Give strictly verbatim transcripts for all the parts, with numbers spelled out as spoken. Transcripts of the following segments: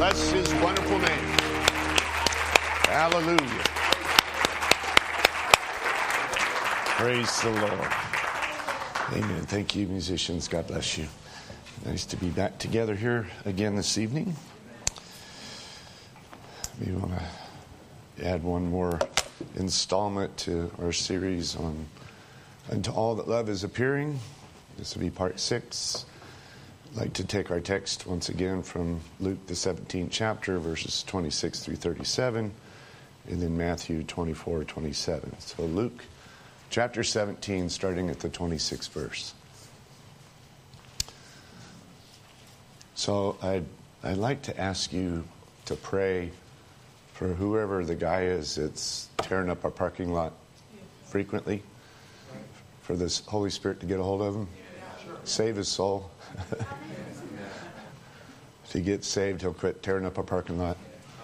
Bless his wonderful name. Hallelujah. Praise the Lord. Amen. Thank you, musicians. God bless you. Nice to be back together here again this evening. We want to add one more installment to our series on Unto All That Love Is Appearing. This will be part six. I'd like to take our text once again from Luke, the seventeenth chapter, verses twenty-six through thirty-seven, and then Matthew twenty-four, twenty-seven. So Luke chapter seventeen, starting at the twenty-sixth verse. So I'd, I'd like to ask you to pray for whoever the guy is that's tearing up our parking lot frequently, for the Holy Spirit to get a hold of him, save his soul. If he gets saved, he'll quit tearing up our parking lot.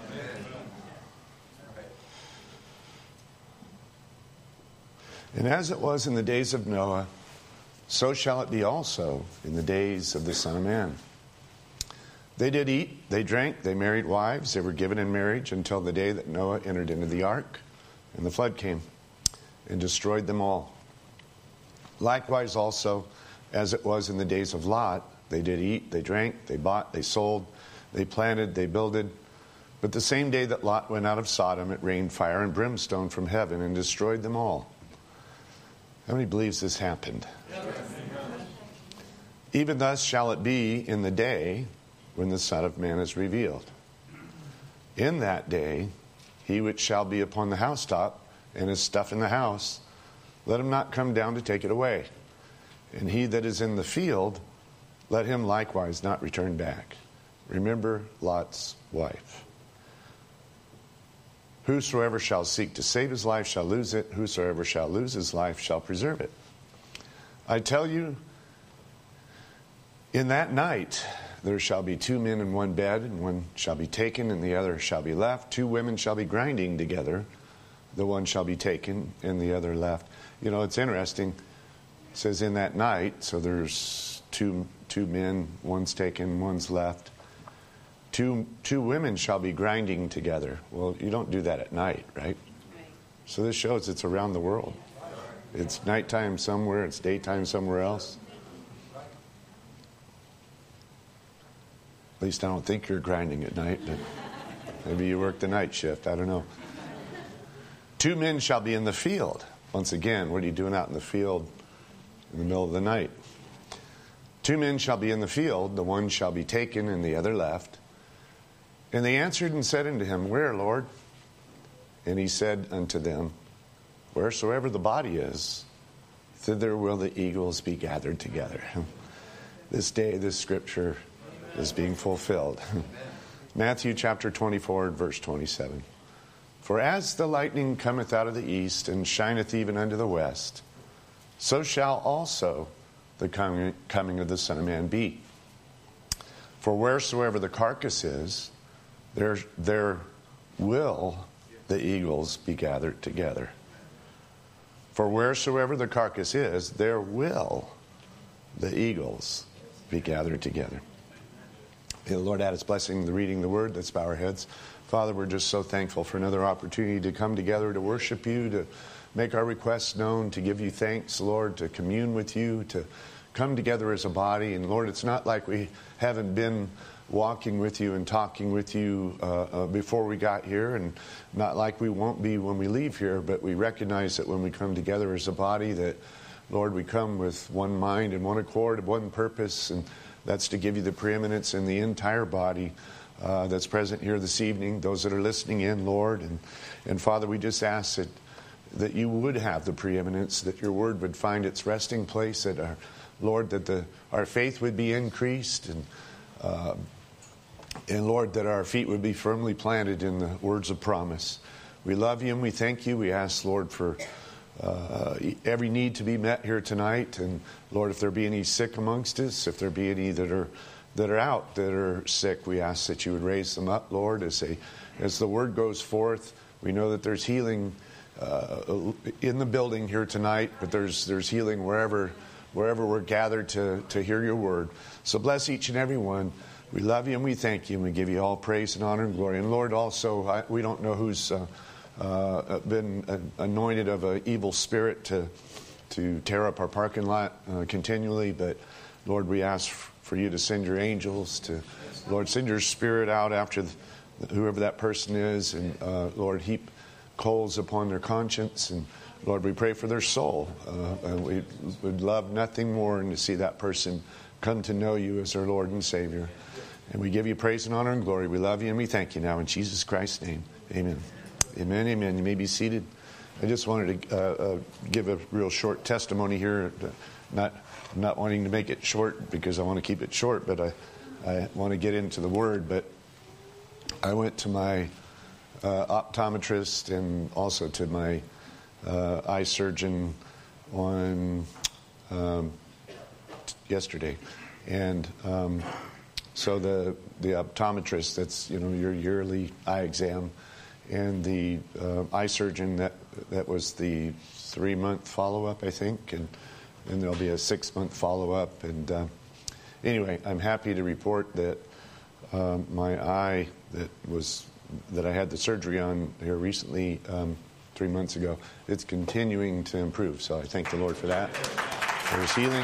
And as it was in the days of Noah, so shall it be also in the days of the Son of Man. They did eat, they drank, they married wives, they were given in marriage until the day that Noah entered into the ark, and the flood came and destroyed them all. Likewise also, as it was in the days of Lot, they did eat, they drank, they bought, they sold, they planted, they builded. But the same day that Lot went out of Sodom, it rained fire and brimstone from heaven and destroyed them all. How many believes this happened? Even thus shall it be in the day when the Son of Man is revealed. In that day, he which shall be upon the housetop and his stuff in the house, let him not come down to take it away. And he that is in the field, let him likewise not return back. Remember Lot's wife. Whosoever shall seek to save his life shall lose it. Whosoever shall lose his life shall preserve it. I tell you, in that night there shall be two men in one bed, and one shall be taken and the other shall be left. Two women shall be grinding together. The one shall be taken and the other left. You know, it's interesting. It says in that night, so there's two two men, one's taken, one's left. Two two women shall be grinding together. Well, you don't do that at night, right? Right. So this shows it's around the world. It's nighttime somewhere, it's daytime somewhere else. At least I don't think you're grinding at night, but maybe you work the night shift, I don't know. Two men shall be in the field. Once again, what are you doing out in the field in the middle of the night? Two men shall be in the field, the one shall be taken and the other left. And they answered and said unto him, Where, Lord? And he said unto them, Wheresoever the body is, thither will the eagles be gathered together. This day, this scripture is being fulfilled. Matthew chapter twenty-four, verse twenty-seven. For as the lightning cometh out of the east, and shineth even unto the west, so shall also the coming, coming of the Son of Man be. For wheresoever the carcass is, there, there will the eagles be gathered together. For wheresoever the carcass is, there will the eagles be gathered together. May the Lord add his blessing, the reading of the word. Let's bow our heads. Father, we're just so thankful for another opportunity to come together to worship you, to make our requests known, to give you thanks, Lord, to commune with you, to come together as a body. And Lord, it's not like we haven't been walking with you and talking with you uh, uh, before we got here, and not like we won't be when we leave here, but we recognize that when we come together as a body that, Lord, we come with one mind and one accord, one purpose, and that's to give you the preeminence in the entire body uh, that's present here this evening, those that are listening in, Lord. And, and Father, we just ask that, that you would have the preeminence, that your word would find its resting place, that our, Lord, that the, our faith would be increased, and uh, and Lord, that our feet would be firmly planted in the words of promise. We love you and we thank you. We ask, Lord, for uh, every need to be met here tonight. And Lord, if there be any sick amongst us, if there be any that are that are out, that are sick, we ask that you would raise them up, Lord, as they, as the word goes forth. We know that there's healing uh, in the building here tonight, but there's there's healing wherever wherever we're gathered to, to hear your word. So bless each and every one. We love you and we thank you and we give you all praise and honor and glory. And Lord, also, I, we don't know who's uh, uh, been anointed of an evil spirit to to tear up our parking lot uh, continually, but Lord, we ask for you to send your angels to, Lord, send your spirit out after the, whoever that person is, and uh, Lord, heap coals upon their conscience, and Lord, we pray for their soul. Uh, and we would love nothing more than to see that person come to know you as their Lord and Savior. And we give you praise and honor and glory. We love you and we thank you now in Jesus Christ's name. Amen. Amen, amen. You may be seated. I just wanted to uh, uh, give a real short testimony here. Not, not wanting to make it short because I want to keep it short, but I, I want to get into the Word. But I went to my uh, optometrist and also to my uh, eye surgeon on um, t- yesterday, and um, so the the optometrist, that's, you know, your yearly eye exam, and the uh, eye surgeon, that that was the three month follow up, I think, and then there'll be a six month follow up. And uh, anyway, I'm happy to report that uh, my eye that was that I had the surgery on here recently, um, three months ago, it's continuing to improve. So I thank the Lord for that, for His healing.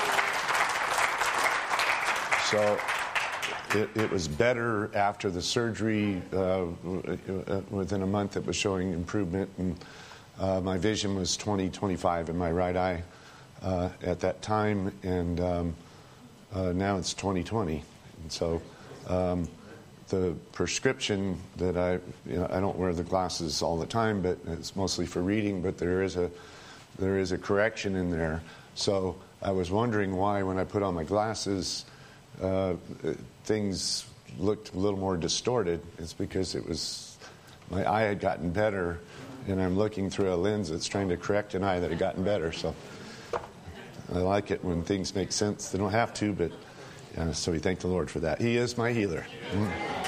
So it, it was better after the surgery. Uh, within a month, it was showing improvement, and uh, my vision was twenty twenty-five in my right eye uh, at that time, and um, uh, now it's twenty twenty. And so um, the prescription that I, you know, I don't wear the glasses all the time, but it's mostly for reading. But there is a there is a correction in there. So I was wondering why, when I put on my glasses, uh, things looked a little more distorted. It's because it was my eye had gotten better, and I'm looking through a lens that's trying to correct an eye that had gotten better. So I like it when things make sense. They don't have to, but yeah, so we thank the Lord for that. He is my healer. Mm.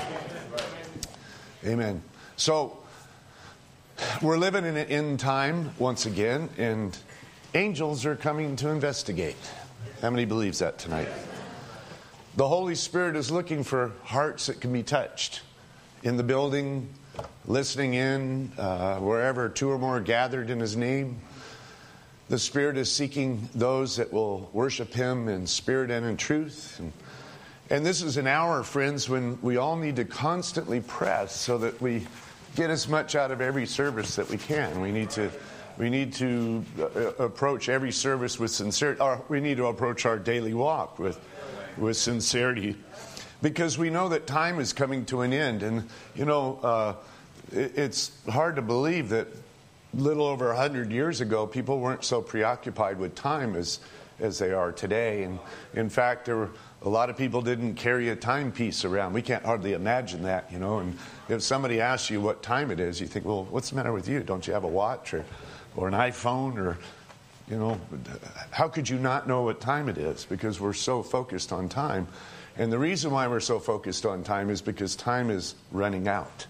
Amen. So we're living in an end time once again, and angels are coming to investigate. How many believes that tonight? The Holy Spirit is looking for hearts that can be touched in the building, listening in, uh, wherever two or more are gathered in His name. The Spirit is seeking those that will worship Him in spirit and in truth. And, and this is an hour, friends, when we all need to constantly press so that we get as much out of every service that we can. We need to we need to uh, approach every service with sincerity. Or we need to approach our daily walk with with sincerity, because we know that time is coming to an end. And, you know, uh, it, it's hard to believe that little over a hundred years ago, people weren't so preoccupied with time as as they are today. And in fact, there were a lot of people didn't carry a timepiece around. We can't hardly imagine that, you know. And if somebody asks you what time it is, you think, well, what's the matter with you? Don't you have a watch or or an iPhone? Or, you know, how could you not know what time it is? Because we're so focused on time. And the reason why we're so focused on time is because time is running out.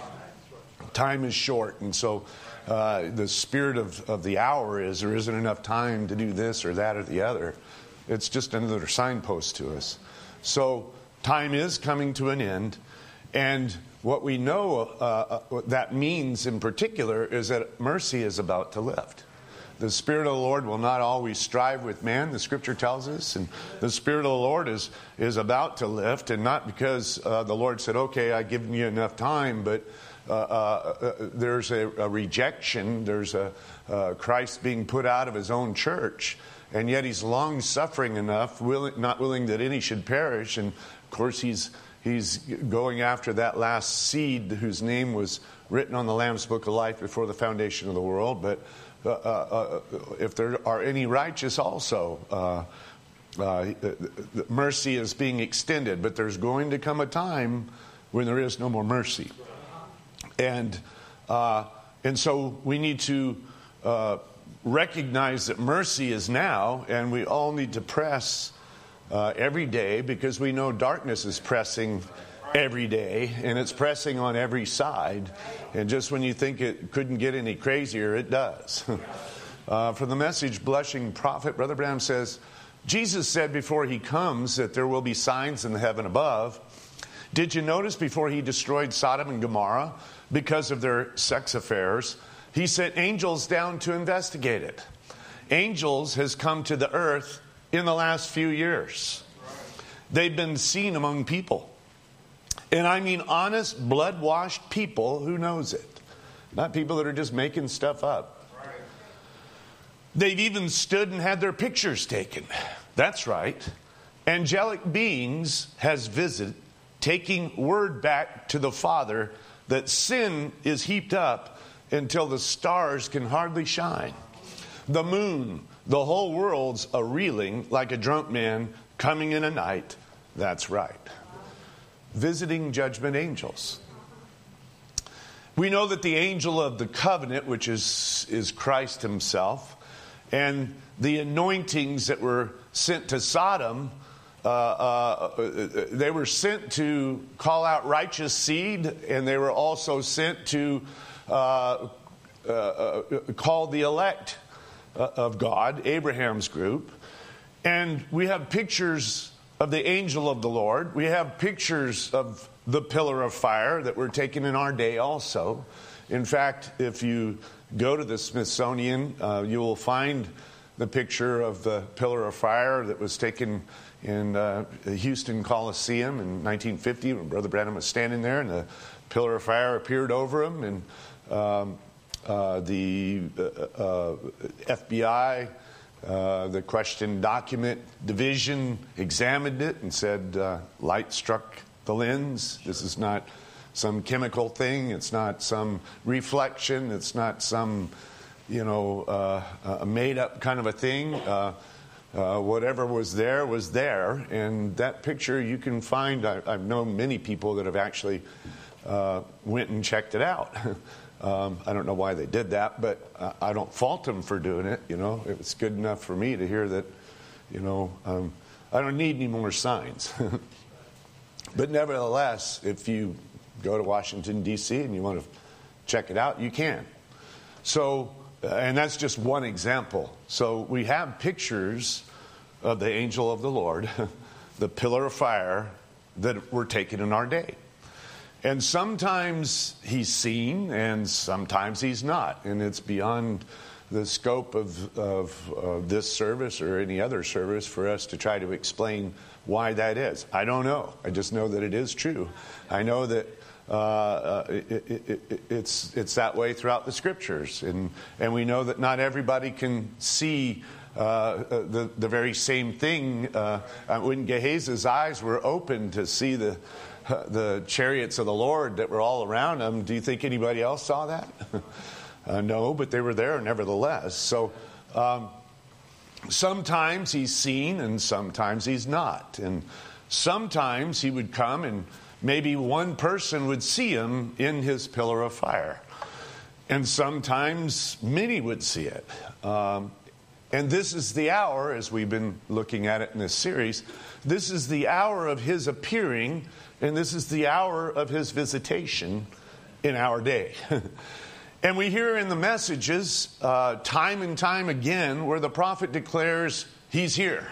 Time is short. And so uh, the spirit of, of the hour is there isn't enough time to do this or that or the other. It's just another signpost to us. So time is coming to an end. And what we know uh, what that means in particular is that mercy is about to lift. The Spirit of the Lord will not always strive with man, the Scripture tells us. And the Spirit of the Lord is, is about to lift, and not because uh, the Lord said, okay, I've given you enough time, but uh, uh, uh, there's a, a rejection. There's a uh, Christ being put out of His own church, and yet He's long-suffering enough, willing, not willing that any should perish. And, of course, He's He's going after that last seed whose name was written on the Lamb's Book of Life before the foundation of the world. But Uh, uh, if there are any righteous also, uh, uh, mercy is being extended. But there's going to come a time when there is no more mercy. And uh, and so we need to uh, recognize that mercy is now, and we all need to press uh, every day, because we know darkness is pressing every day, and it's pressing on every side. And just when you think it couldn't get any crazier, it does. uh, for the message, Blushing Prophet, Brother Branham says, Jesus said before he comes that there will be signs in the heaven above. Did you notice before he destroyed Sodom and Gomorrah because of their sex affairs, he sent angels down to investigate it. Angels has come to the earth in the last few years. They've been seen among people. And I mean honest, blood-washed people who knows it. Not people that are just making stuff up. They've even stood and had their pictures taken. That's right. Angelic beings has visited, taking word back to the Father that sin is heaped up until the stars can hardly shine. The moon, the whole world's a reeling like a drunk man coming in a night. That's right. Visiting judgment angels. We know that the angel of the covenant, which is, is Christ himself, and the anointings that were sent to Sodom, uh, uh, they were sent to call out righteous seed, and they were also sent to uh, uh, uh, call the elect of God, Abraham's group. And we have pictures of the angel of the Lord. We have pictures of the pillar of fire that were taken in our day also. In fact, if you go to the Smithsonian, uh, you will find the picture of the pillar of fire that was taken in uh, the Houston Coliseum in nineteen fifty when Brother Branham was standing there, and the pillar of fire appeared over him. And um, uh, the uh, uh, F B I, uh, the question document division, examined it and said, uh, light struck the lens. This is not some chemical thing. It's not some reflection. It's not some, you know, uh, a made-up kind of a thing. Uh, uh, whatever was there was there. And that picture you can find. I, I've known many people that have actually uh, went and checked it out. um, I don't know why they did that, but uh, I don't fault them for doing it. You know, it was good enough for me to hear that, you know, um, I don't need any more signs. But nevertheless, if you go to Washington, D C and you want to check it out, you can. So, uh, and that's just one example. So we have pictures of the angel of the Lord, the pillar of fire, that were taken in our day. And sometimes he's seen and sometimes he's not. And it's beyond the scope of, of uh, this service or any other service for us to try to explain why that is. I don't know. I just know that it is true. I know that uh, uh, it, it, it, it's it's that way throughout the Scriptures, and and we know that not everybody can see uh, the the very same thing. Uh, when Gehazi's eyes were open to see the uh, the chariots of the Lord that were all around him, do you think anybody else saw that? uh, no, but they were there nevertheless. So. Um, Sometimes he's seen and sometimes he's not. And sometimes he would come and maybe one person would see him in his pillar of fire. And sometimes many would see it. Um, and this is the hour, as we've been looking at it in this series, this is the hour of his appearing, and this is the hour of his visitation in our day. And we hear in the messages uh, time and time again where the prophet declares he's here.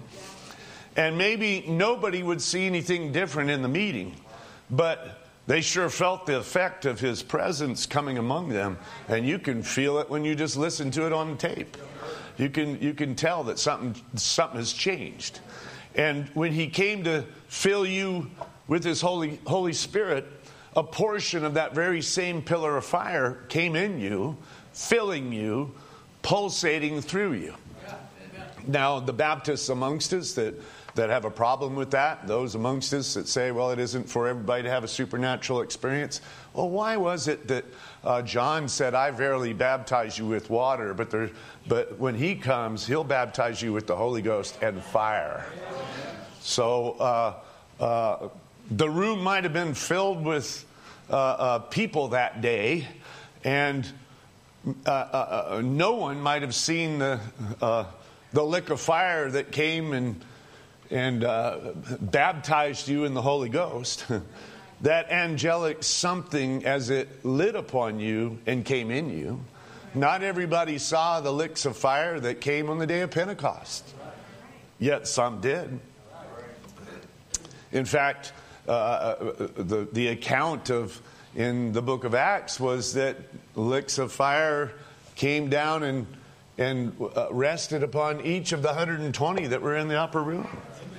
And maybe nobody would see anything different in the meeting, but they sure felt the effect of his presence coming among them. And you can feel it when you just listen to it on the tape. You can you can tell that something something has changed. And when he came to fill you with his Holy Holy Spirit, a portion of that very same pillar of fire came in you, filling you, pulsating through you. Now, the Baptists amongst us that, that have a problem with that, those amongst us that say, well, it isn't for everybody to have a supernatural experience. Well, why was it that uh, John said, I verily baptize you with water, but, there, but when he comes, he'll baptize you with the Holy Ghost and fire? So, uh, uh, the room might have been filled with uh, uh, people that day, and uh, uh, uh, no one might have seen the uh, the lick of fire that came and and uh, baptized you in the Holy Ghost. That angelic something as it lit upon you and came in you. Not everybody saw the licks of fire that came on the day of Pentecost. yet some did. In fact, uh, the, the account of in the book of Acts was that licks of fire came down and, and uh, rested upon each of the one hundred twenty that were in the upper room.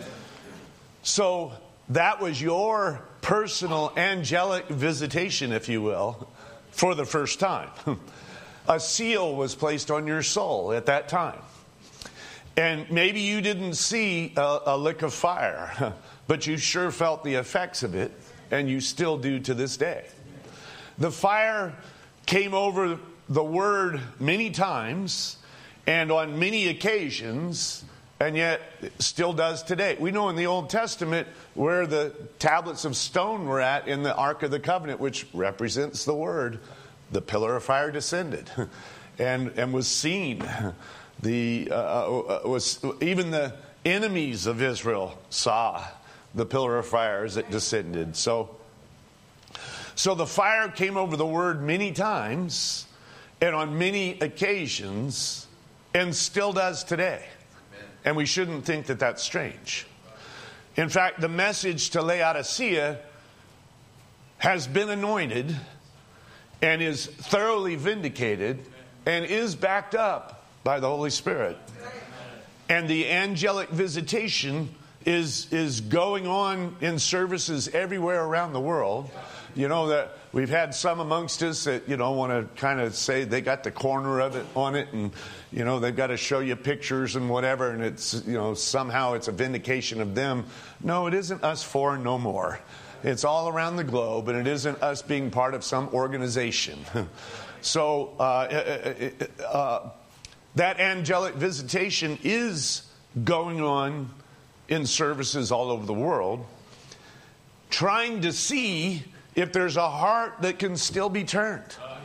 So that was your personal angelic visitation, if you will, for the first time. A seal was placed on your soul at that time. And maybe you didn't see a, a lick of fire, but you sure felt the effects of it, and you still do to this day. The fire came over the word many times and on many occasions, and yet it still does today. We know in the Old Testament where the tablets of stone were at in the Ark of the Covenant, which represents the word. The pillar of fire descended and, and was seen. The uh, was even the enemies of Israel saw the pillar of fire as it descended. So, so the fire came over the word many times and on many occasions, and still does today. And we shouldn't think that that's strange. In fact, the message to Laodicea has been anointed and is thoroughly vindicated and is backed up by the Holy Spirit. And the angelic visitation is is going on in services everywhere around the world. You know that we've had some amongst us that, you know, want to kind of say they got the corner of it on it, and, you know, they've got to show you pictures and whatever, and it's, you know, somehow it's a vindication of them. No, it isn't us four and no more. It's all around the globe, and it isn't us being part of some organization. So uh, uh, that angelic visitation is going on in services all over the world, trying to see if there's a heart that can still be turned.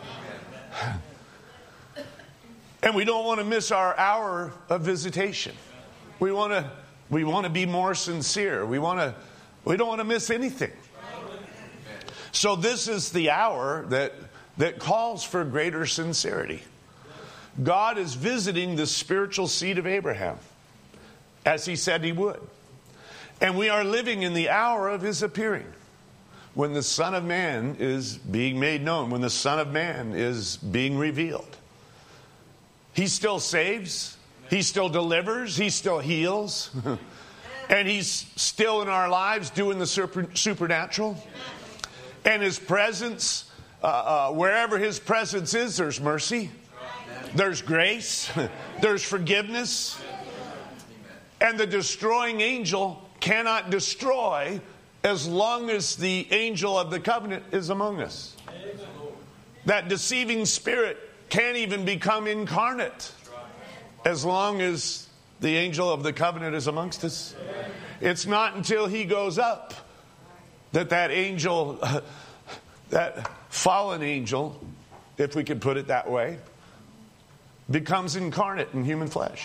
And we don't want to miss our hour of visitation. We want to we want to be more sincere. We want to we don't want to miss anything. So this is the hour that that calls for greater sincerity. God is visiting the spiritual seed of Abraham, as he said he would. And we are living in the hour of his appearing, when the Son of Man is being made known, when the Son of Man is being revealed. He still saves, he still delivers, he still heals, and he's still in our lives doing the super, supernatural. And his presence, uh, uh, wherever his presence is, there's mercy, there's grace, there's forgiveness. And the destroying angel cannot destroy as long as the angel of the covenant is among us. That deceiving spirit can't even become incarnate as long as the angel of the covenant is amongst us. It's not until he goes up that that angel, that fallen angel, if we could put it that way, becomes incarnate in human flesh.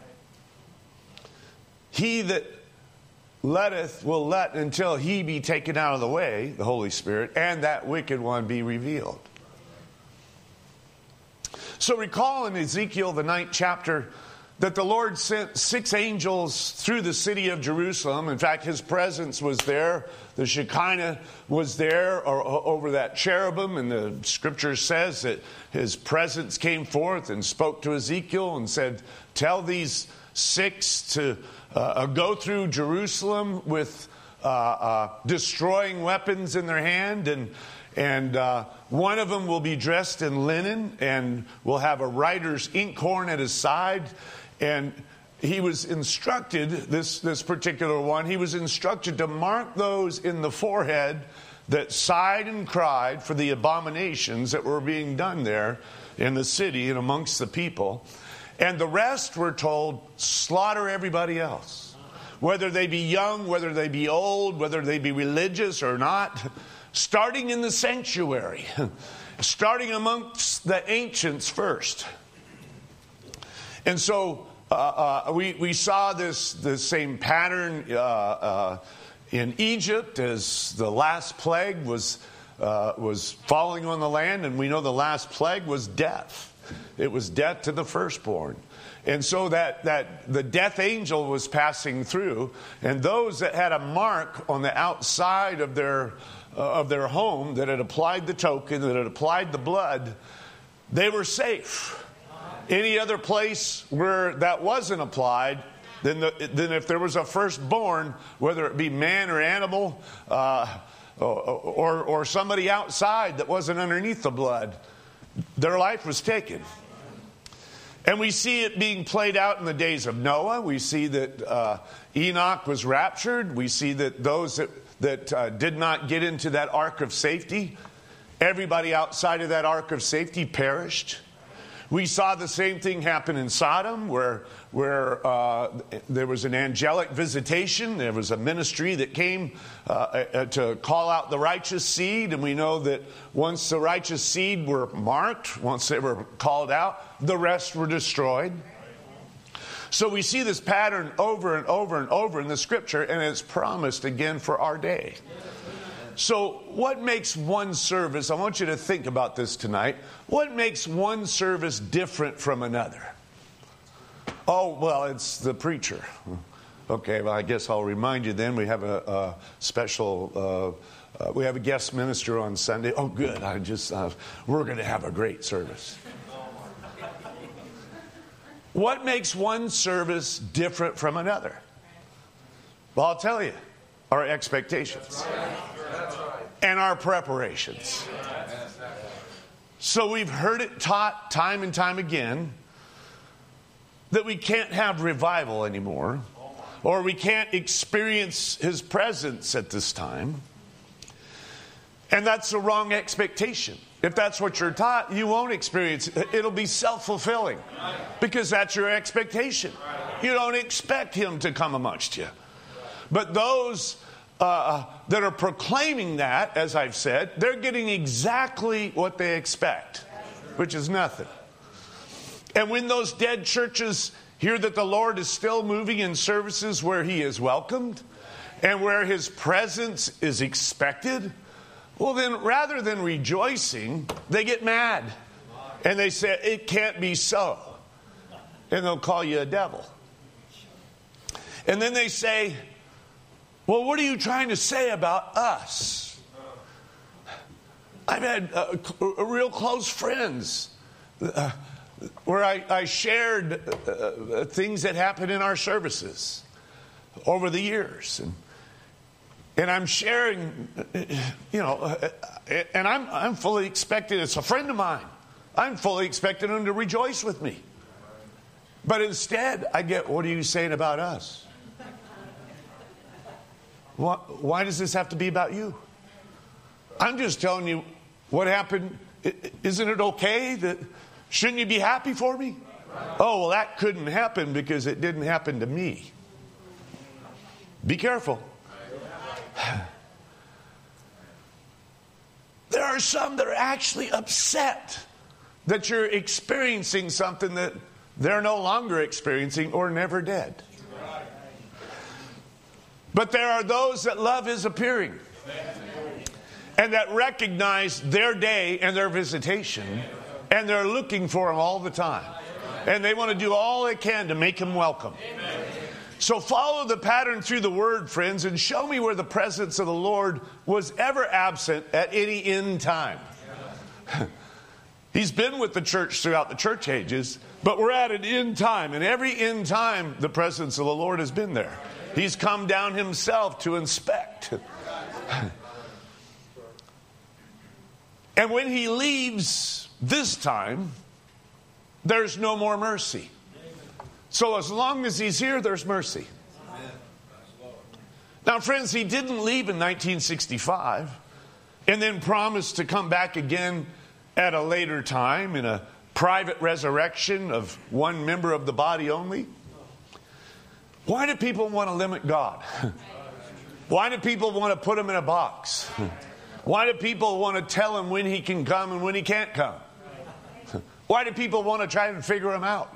He that letteth will let until he be taken out of the way, the Holy Spirit, and that wicked one be revealed. So recall in Ezekiel, the ninth chapter, that the Lord sent six angels through the city of Jerusalem. In fact, his presence was there. The Shekinah was there or, or, over that cherubim. And the scripture says that his presence came forth and spoke to Ezekiel and said, tell these six to uh, go through Jerusalem with uh, uh, destroying weapons in their hand. And And uh, one of them will be dressed in linen and will have a writer's inkhorn at his side. And he was instructed, this, this particular one, he was instructed to mark those in the forehead that sighed and cried for the abominations that were being done there in the city and amongst the people. And the rest were told, slaughter everybody else. Whether they be young, whether they be old, whether they be religious or not. Starting in the sanctuary, starting amongst the ancients first. And so uh, uh, we, we saw this the same pattern uh, uh, in Egypt as the last plague was, uh, was falling on the land. And we know the last plague was death. It was death to the firstborn. And so that, that the death angel was passing through, and those that had a mark on the outside of their uh, of their home that had applied the token, that had applied the blood, they were safe. Any other place where that wasn't applied, then, the, then if there was a firstborn, whether it be man or animal, uh, or, or, or somebody outside that wasn't underneath the blood, their life was taken. And we see it being played out in the days of Noah. We see that uh, Enoch was raptured. We see that those that, that uh, did not get into that ark of safety, everybody outside of that ark of safety perished. We saw the same thing happen in Sodom, where, where uh, there was an angelic visitation. There was a ministry that came uh, to call out the righteous seed. And we know that once the righteous seed were marked, once they were called out, the rest were destroyed. So we see this pattern over and over and over in the Scripture, and it's promised again for our day. So what makes one service, I want you to think about this tonight, what makes one service different from another? Oh, well, it's the preacher. Okay, well, I guess I'll remind you then we have a, a special, uh, uh, we have a guest minister on Sunday. Oh, good, I just, uh, we're going to have a great service. What makes one service different from another? Well, I'll tell you, our expectations. And our preparations. So we've heard it taught time and time again that we can't have revival anymore, or we can't experience His presence at this time. And that's the wrong expectation. If that's what you're taught, you won't experience it. It'll be self-fulfilling because that's your expectation. You don't expect Him to come amongst you. But those Uh, that are proclaiming that, as I've said, they're getting exactly what they expect, which is nothing. And when those dead churches hear that the Lord is still moving in services where He is welcomed and where His presence is expected, well then rather than rejoicing, they get mad. And they say, it can't be so. And they'll call you a devil. And then they say, well, what are you trying to say about us? I've had uh, real close friends uh, where I, I shared uh, things that happened in our services over the years. And, and I'm sharing, you know, uh, and I'm, I'm fully expecting, it's a friend of mine, I'm fully expecting him to rejoice with me. But instead, I get, what are you saying about us? Why does this have to be about you? I'm just telling you what happened. Isn't it okay? That shouldn't you be happy for me? Oh, well, that couldn't happen because it didn't happen to me. Be careful. There are some that are actually upset that you're experiencing something that they're no longer experiencing or never did. But there are those that love His appearing and that recognize their day and their visitation, and they're looking for Him all the time. And they want to do all they can to make Him welcome. So follow the pattern through the Word, friends, and show me where the presence of the Lord was ever absent at any end time. He's been with the church throughout the church ages, but we're at an end time. And every end time, the presence of the Lord has been there. He's come down Himself to inspect. And when He leaves this time, there's no more mercy. So as long as He's here, there's mercy. Now, friends, He didn't leave in nineteen sixty-five and then promised to come back again at a later time in a private resurrection of one member of the body only. Why do people want to limit God? Why do people want to put Him in a box? Why do people want to tell Him when He can come and when He can't come? Why do people want to try and figure Him out?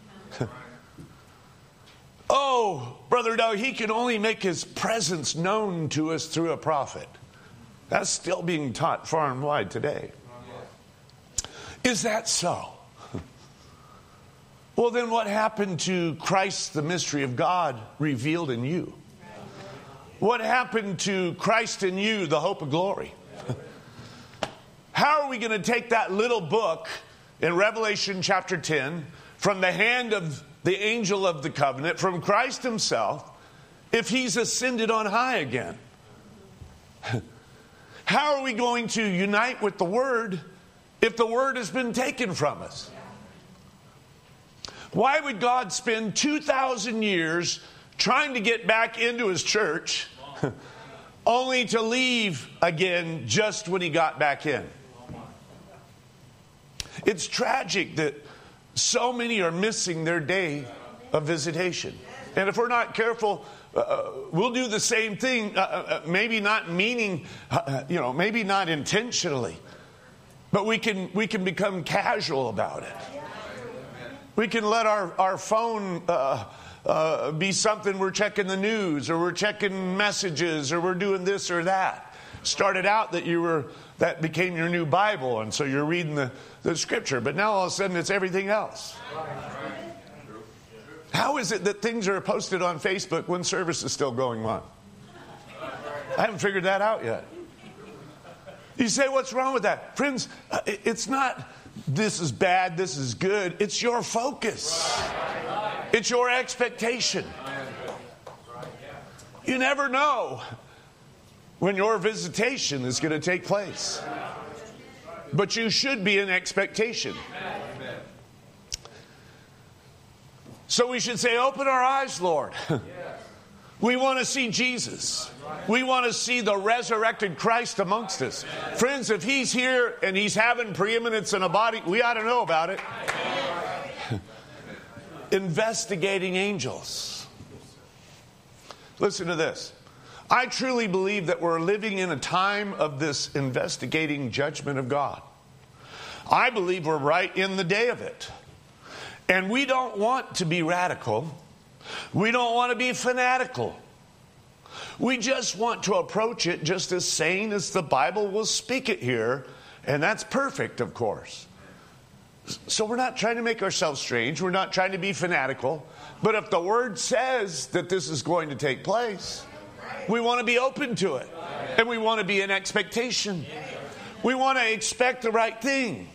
Oh, Brother Doug, He can only make His presence known to us through a prophet. That's still being taught far and wide today. Is that so? Well, then what happened to Christ, the mystery of God, revealed in you? What happened to Christ in you, the hope of glory? How are we going to take that little book in Revelation chapter ten from the hand of the angel of the covenant, from Christ himself, if he's ascended on high again? How are we going to unite with the Word if the Word has been taken from us? Why would God spend two thousand years trying to get back into his church only to leave again just when he got back in? It's tragic that so many are missing their day of visitation. And if we're not careful, uh, we'll do the same thing, uh, uh, maybe not meaning, uh, you know, maybe not intentionally, but we can we can become casual about it. We can let our, our phone uh, uh, be something we're checking the news, or we're checking messages, or we're doing this or that. Started out that you were, that became your new Bible, and so you're reading the, the scripture, but now all of a sudden it's everything else. How is it that things are posted on Facebook when service is still going on? I haven't figured that out yet. You say, what's wrong with that? Friends, it's not this is bad, this is good. It's your focus. It's your expectation. You never know when your visitation is going to take place. But you should be in expectation. So we should say, open our eyes, Lord. We want to see Jesus. We want to see the resurrected Christ amongst us. Friends, if he's here and he's having preeminence in a body, we ought to know about it. Investigating angels. Listen to this. I truly believe that we're living in a time of this investigating judgment of God. I believe we're right in the day of it. And we don't want to be radical. We don't want to be fanatical. We just want to approach it just as sane as the Bible will speak it here. And that's perfect, of course. So we're not trying to make ourselves strange. We're not trying to be fanatical. But if the Word says that this is going to take place, we want to be open to it. And we want to be in expectation. We want to expect the right thing.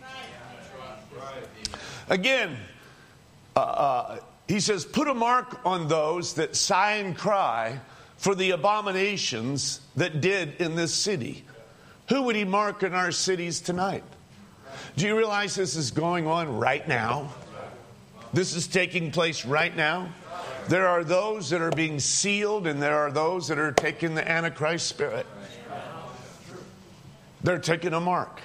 Again, uh, uh, he says, put a mark on those that sigh and cry for the abominations that did in this city. Who would he mark in our cities tonight? Do you realize this is going on right now? This is taking place right now. There are those that are being sealed, and there are those that are taking the Antichrist spirit. They're taking a mark.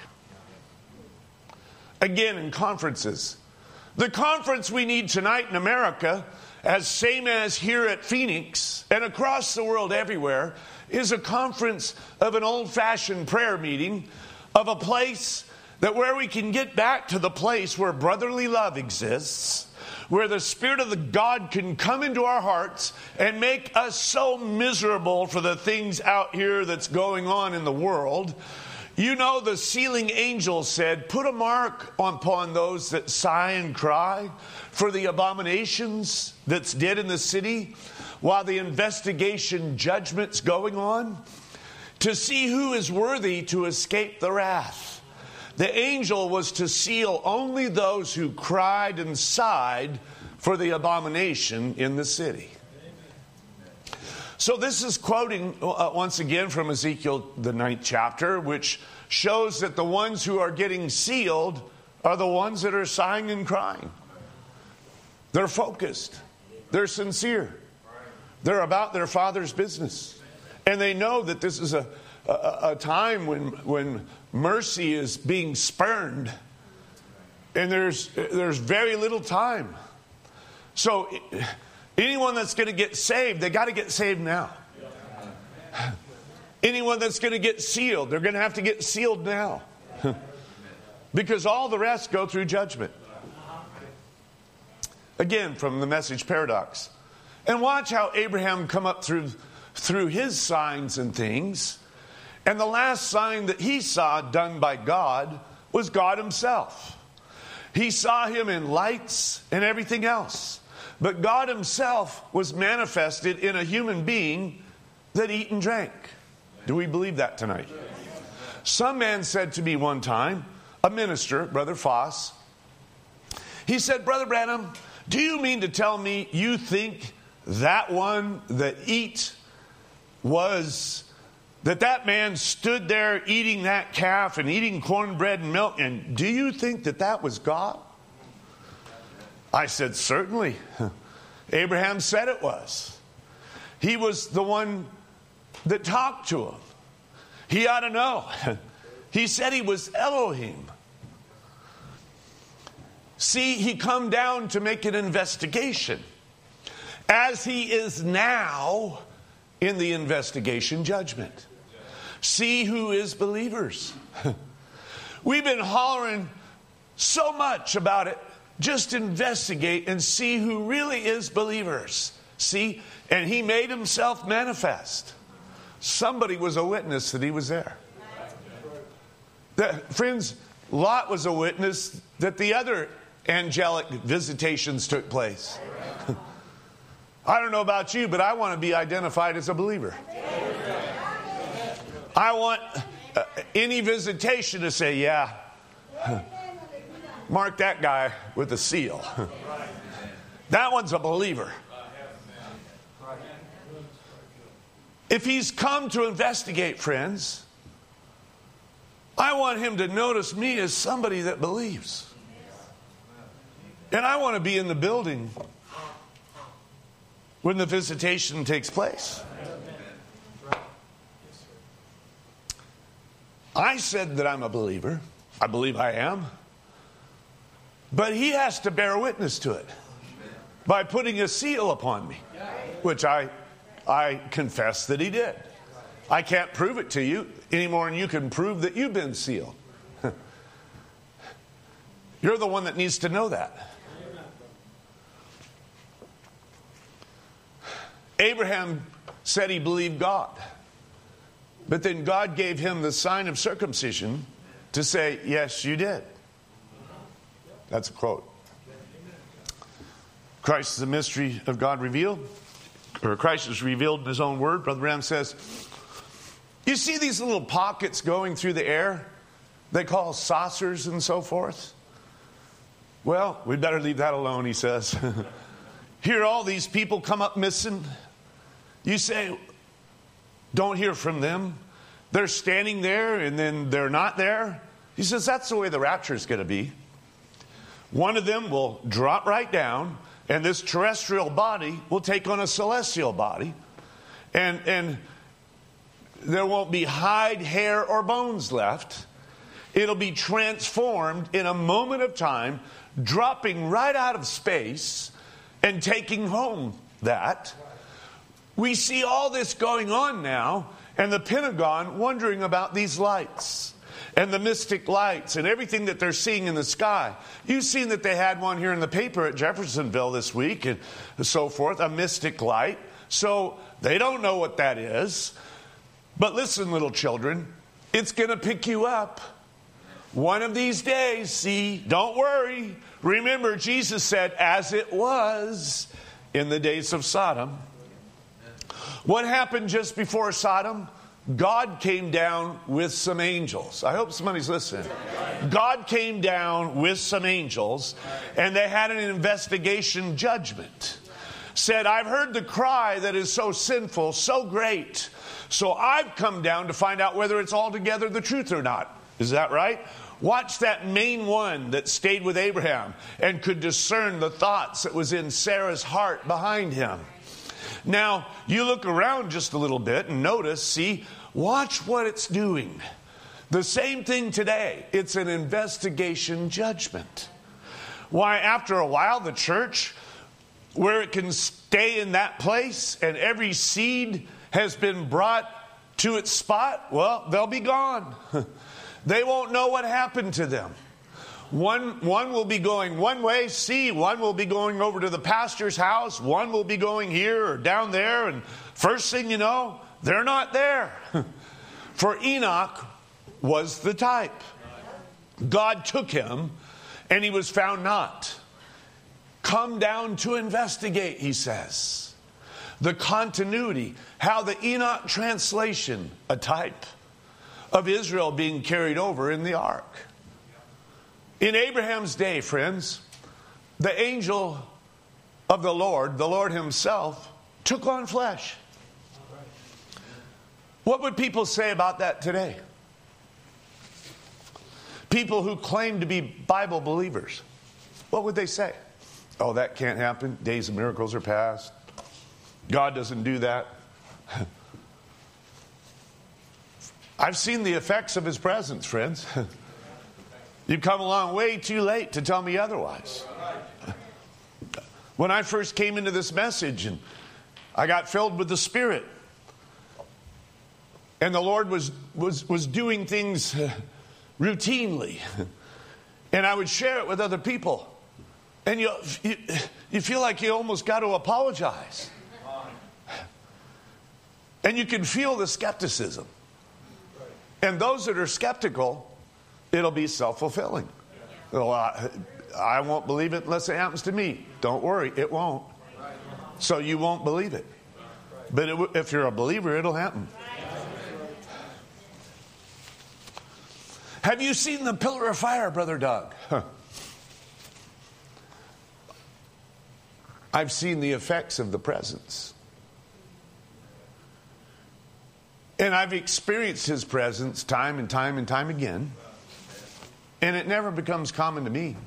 Again, in conferences. The conference we need tonight in America, as same as here at Phoenix and across the world everywhere, is a conference of an old-fashioned prayer meeting, of a place that where we can get back to the place where brotherly love exists, where the Spirit of the God can come into our hearts and make us so miserable for the things out here that's going on in the world. You know, the sealing angel said, put a mark upon those that sigh and cry for the abominations that's did in the city while the investigation judgment's going on, to see who is worthy to escape the wrath. The angel was to seal only those who cried and sighed for the abomination in the city. So this is quoting uh, once again from Ezekiel, the ninth chapter, which shows that the ones who are getting sealed are the ones that are sighing and crying. They're focused. They're sincere. They're about their Father's business. And they know that this is a, a, a time when, when mercy is being spurned. And there's, there's very little time. So anyone that's going to get saved, they got to get saved now. Anyone that's going to get sealed, they're going to have to get sealed now. Because all the rest go through judgment. Again, from the Message Paradox. And watch how Abraham come up through, through his signs and things. And the last sign that he saw done by God was God himself. He saw him in lights and everything else. But God himself was manifested in a human being that ate and drank. Do we believe that tonight? Some man said to me one time, a minister, Brother Foss, he said, Brother Branham, do you mean to tell me you think that one that eat was, that that man stood there eating that calf and eating cornbread and milk, and do you think that that was God? I said, certainly. Abraham said it was. He was the one that talked to him. He ought to know. He said he was Elohim. See, he come down to make an investigation, as he is now in the investigation judgment. See who is believers. We've been hollering so much about it. Just investigate and see who really is believers. See, and he made himself manifest. Somebody was a witness that he was there. That, friends, Lot was a witness that the other angelic visitations took place. I don't know about you, but I want to be identified as a believer. I want uh, any visitation to say, yeah, mark that guy with a seal. That one's a believer. If he's come to investigate, friends, I want him to notice me as somebody that believes. And I want to be in the building when the visitation takes place. I said that I'm a believer. I believe I am. But he has to bear witness to it by putting a seal upon me, which I I confess that he did. I can't prove it to you any more than you can prove that you've been sealed. You're the one that needs to know that. Abraham said he believed God. But then God gave him the sign of circumcision to say, yes, you did. That's a quote. Christ is the mystery of God revealed. Or Christ is revealed in his own word. Brother Branham says, you see these little pockets going through the air? They call saucers and so forth. Well, we'd better leave that alone, he says. Hear all these people come up missing. You say, don't hear from them. They're standing there and then they're not there. He says, that's the way the rapture is going to be. One of them will drop right down, and this terrestrial body will take on a celestial body. And, and there won't be hide, hair, or bones left. It'll be transformed in a moment of time, dropping right out of space and taking home that. We see all this going on now, and the Pentagon wondering about these lights and the mystic lights and everything that they're seeing in the sky. You've seen that they had one here in the paper at Jeffersonville this week and so forth, a mystic light. So they don't know what that is. But listen, little children, it's going to pick you up. One of these days, see, don't worry. Remember, Jesus said, as it was in the days of Sodom. What happened just before Sodom? God came down with some angels. I hope somebody's listening. God came down with some angels, and they had an investigation judgment. Said, I've heard the cry that is so sinful, so great. So I've come down to find out whether it's altogether the truth or not. Is that right? Watch that main one that stayed with Abraham and could discern the thoughts that was in Sarah's heart behind him. Now, you look around just a little bit and notice, see, watch what it's doing. The same thing today. It's an investigation judgment. Why, after a while, the church, where it can stay in that place and every seed has been brought to its spot, well, they'll be gone. They won't know what happened to them. One, one will be going one way, see, one will be going over to the pastor's house, one will be going here or down there, and first thing you know, they're not there. For Enoch was the type. God took him and he was found not. Come down to investigate, he says. The continuity, how the Enoch translation, a type of Israel being carried over in the ark. In Abraham's day, friends, the angel of the Lord, the Lord himself, took on flesh. What would people say about that today? People who claim to be Bible believers, what would they say? Oh, that can't happen. Days of miracles are past. God doesn't do that. I've seen the effects of his presence, friends. You've come a long way too late to tell me otherwise. When I first came into this message and I got filled with the Spirit, and the Lord was was was doing things uh, routinely, and I would share it with other people, and you, you you feel like you almost got to apologize, and you can feel the skepticism, and those that are skeptical, it'll be self-fulfilling. Well, I, I won't believe it unless it happens to me. Don't worry, it won't. So you won't believe it. But it, if you're a believer, it'll happen. Have you seen the pillar of fire, Brother Doug? Huh. I've seen the effects of the presence. And I've experienced his presence time and time and time again. And it never becomes common to me.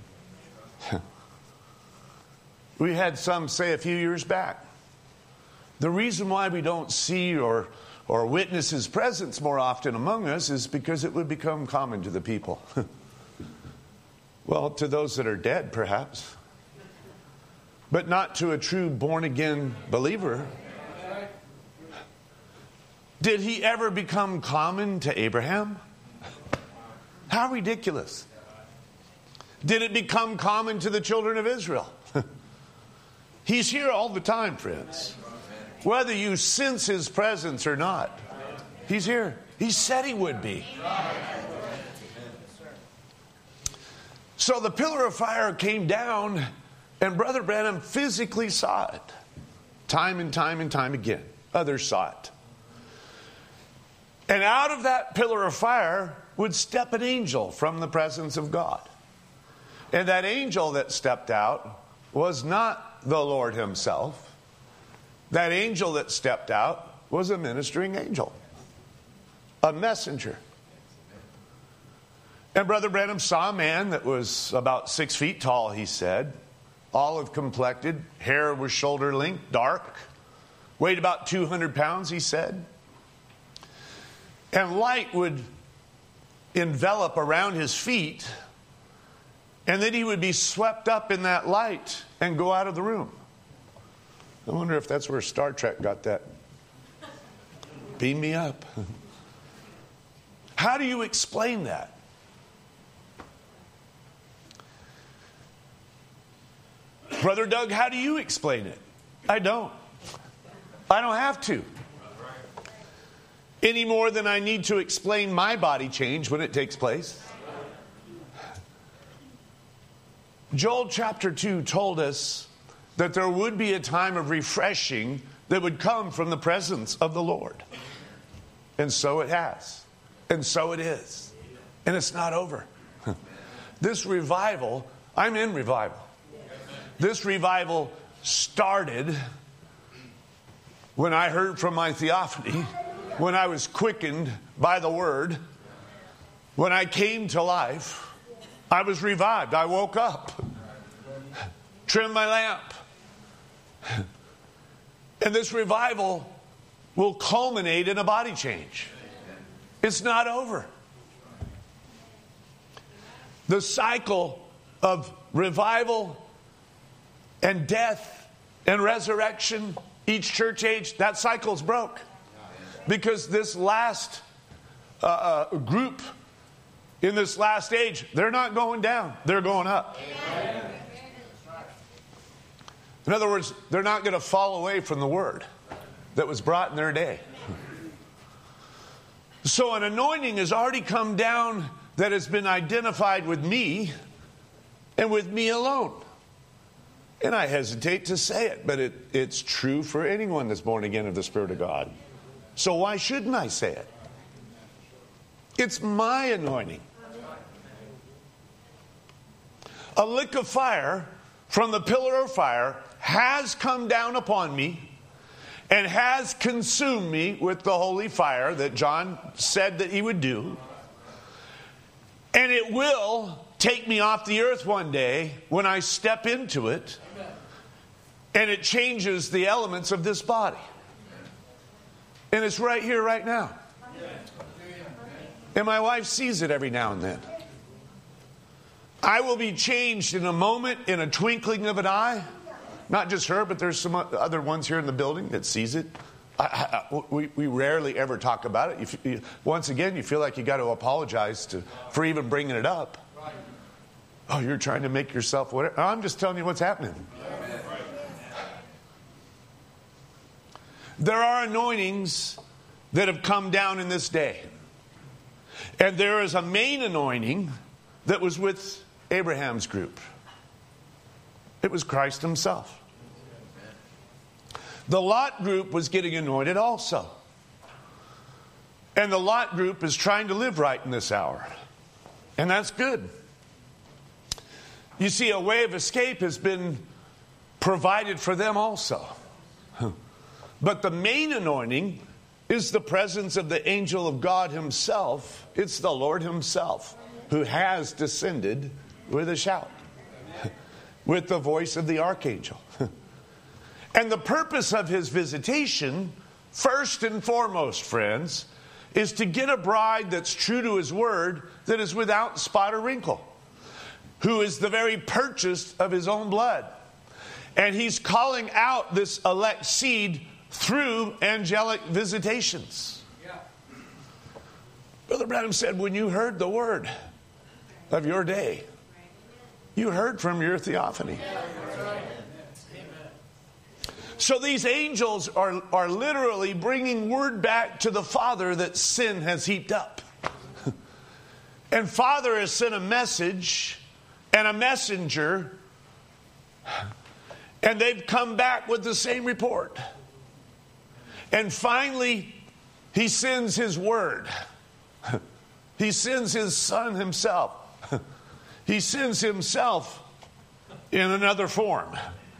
We had some say a few years back, the reason why we don't see or or witness his presence more often among us is because it would become common to the people. Well, to those that are dead, perhaps. But not to a true born-again believer. Did he ever become common to Abraham? How ridiculous. Did it become common to the children of Israel? He's here all the time, friends. Whether you sense his presence or not, he's here. He said he would be. So the pillar of fire came down, and Brother Branham physically saw it. Time and time and time again. Others saw it. And out of that pillar of fire would step an angel from the presence of God. And that angel that stepped out was not the Lord himself. That angel that stepped out was a ministering angel, a messenger. And Brother Branham saw a man that was about six feet tall, he said, olive complected, hair was shoulder length, dark, weighed about two hundred pounds, he said. And light would envelop around his feet, and then he would be swept up in that light and go out of the room. I wonder if that's where Star Trek got that. Beam me up. How do you explain that? Brother Doug, how do you explain it? I don't. I don't have to. Any more than I need to explain my body change when it takes place. Joel chapter two told us that there would be a time of refreshing that would come from the presence of the Lord. And so it has. And so it is. And it's not over. This revival, I'm in revival. This revival started when I heard from my theophany, when I was quickened by the word, when I came to life, I was revived. I woke up, trimmed my lamp. And this revival will culminate in a body change. It's not over. The cycle of revival and death and resurrection, each church age, that cycle's broke. Because this last uh, uh, group in this last age, they're not going down, they're going up. Amen. In other words, they're not going to fall away from the word that was brought in their day. So an anointing has already come down that has been identified with me and with me alone. And I hesitate to say it, but it, it's true for anyone that's born again of the Spirit of God. So why shouldn't I say it? It's my anointing. A lick of fire from the pillar of fire has come down upon me and has consumed me with the holy fire that John said that he would do. And it will take me off the earth one day when I step into it, and it changes the elements of this body. And it's right here, right now. And my wife sees it every now and then. I will be changed in a moment, in a twinkling of an eye. Not just her, but there's some other ones here in the building that sees it. I, I, we, we rarely ever talk about it. You, you, once again, you feel like you got to apologize to, for even bringing it up. Oh, you're trying to make yourself whatever. I'm just telling you what's happening. There are anointings that have come down in this day. And there is a main anointing that was with Abraham's group. It was Christ himself. The Lot group was getting anointed also. And the Lot group is trying to live right in this hour. And that's good. You see, a way of escape has been provided for them also. But the main anointing is the presence of the angel of God himself. It's the Lord himself who has descended with a shout, with the voice of the archangel. And the purpose of his visitation, first and foremost, friends, is to get a bride that's true to his word, that is without spot or wrinkle, who is the very purchase of his own blood. And he's calling out this elect seed through angelic visitations. Yeah. Brother Branham said, when you heard the word of your day, you heard from your theophany. Yeah. So these angels are, are literally bringing word back to the Father that sin has heaped up. And Father has sent a message and a messenger, and they've come back with the same report. And finally, he sends his word. He sends his Son himself. He sends himself in another form.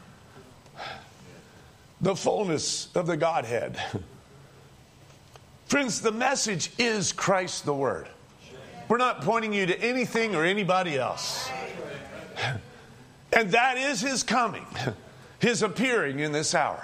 The fullness of the Godhead. Friends, the message is Christ the Word. We're not pointing you to anything or anybody else. And that is his coming, his appearing in this hour.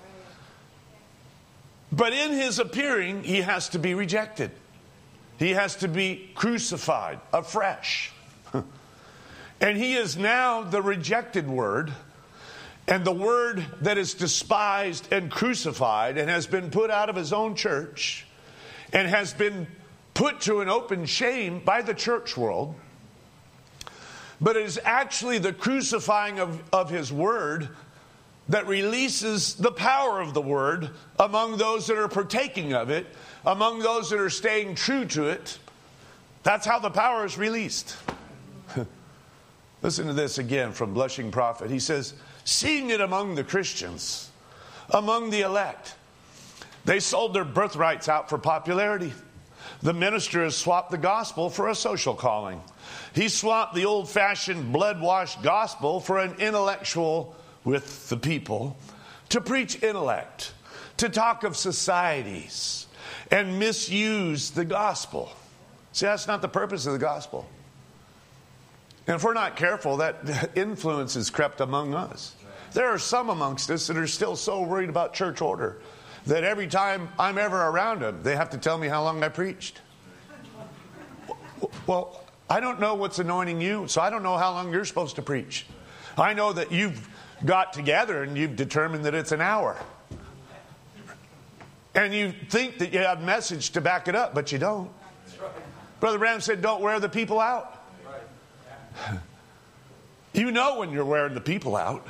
But in his appearing, he has to be rejected. He has to be crucified afresh. And he is now the rejected word, and the word that is despised and crucified and has been put out of his own church and has been put to an open shame by the church world. But it is actually the crucifying of, of his word that releases the power of the word among those that are partaking of it, among those that are staying true to it. That's how the power is released. Listen to this again from Blushing Prophet. He says, seeing it among the Christians, among the elect, they sold their birthrights out for popularity. The minister has swapped the gospel for a social calling. He swapped the old-fashioned blood-washed gospel for an intellectual with the people, to preach intellect, to talk of societies, and misuse the gospel. See, that's not the purpose of the gospel. And if we're not careful, that influence has crept among us. There are some amongst us that are still so worried about church order that every time I'm ever around them, they have to tell me how long I preached. Well, I don't know what's anointing you, so I don't know how long you're supposed to preach. I know that you've got together and you've determined that it's an hour. And you think that you have a message to back it up, but you don't. Brother Branham said, don't wear the people out. You know when you're wearing the people out.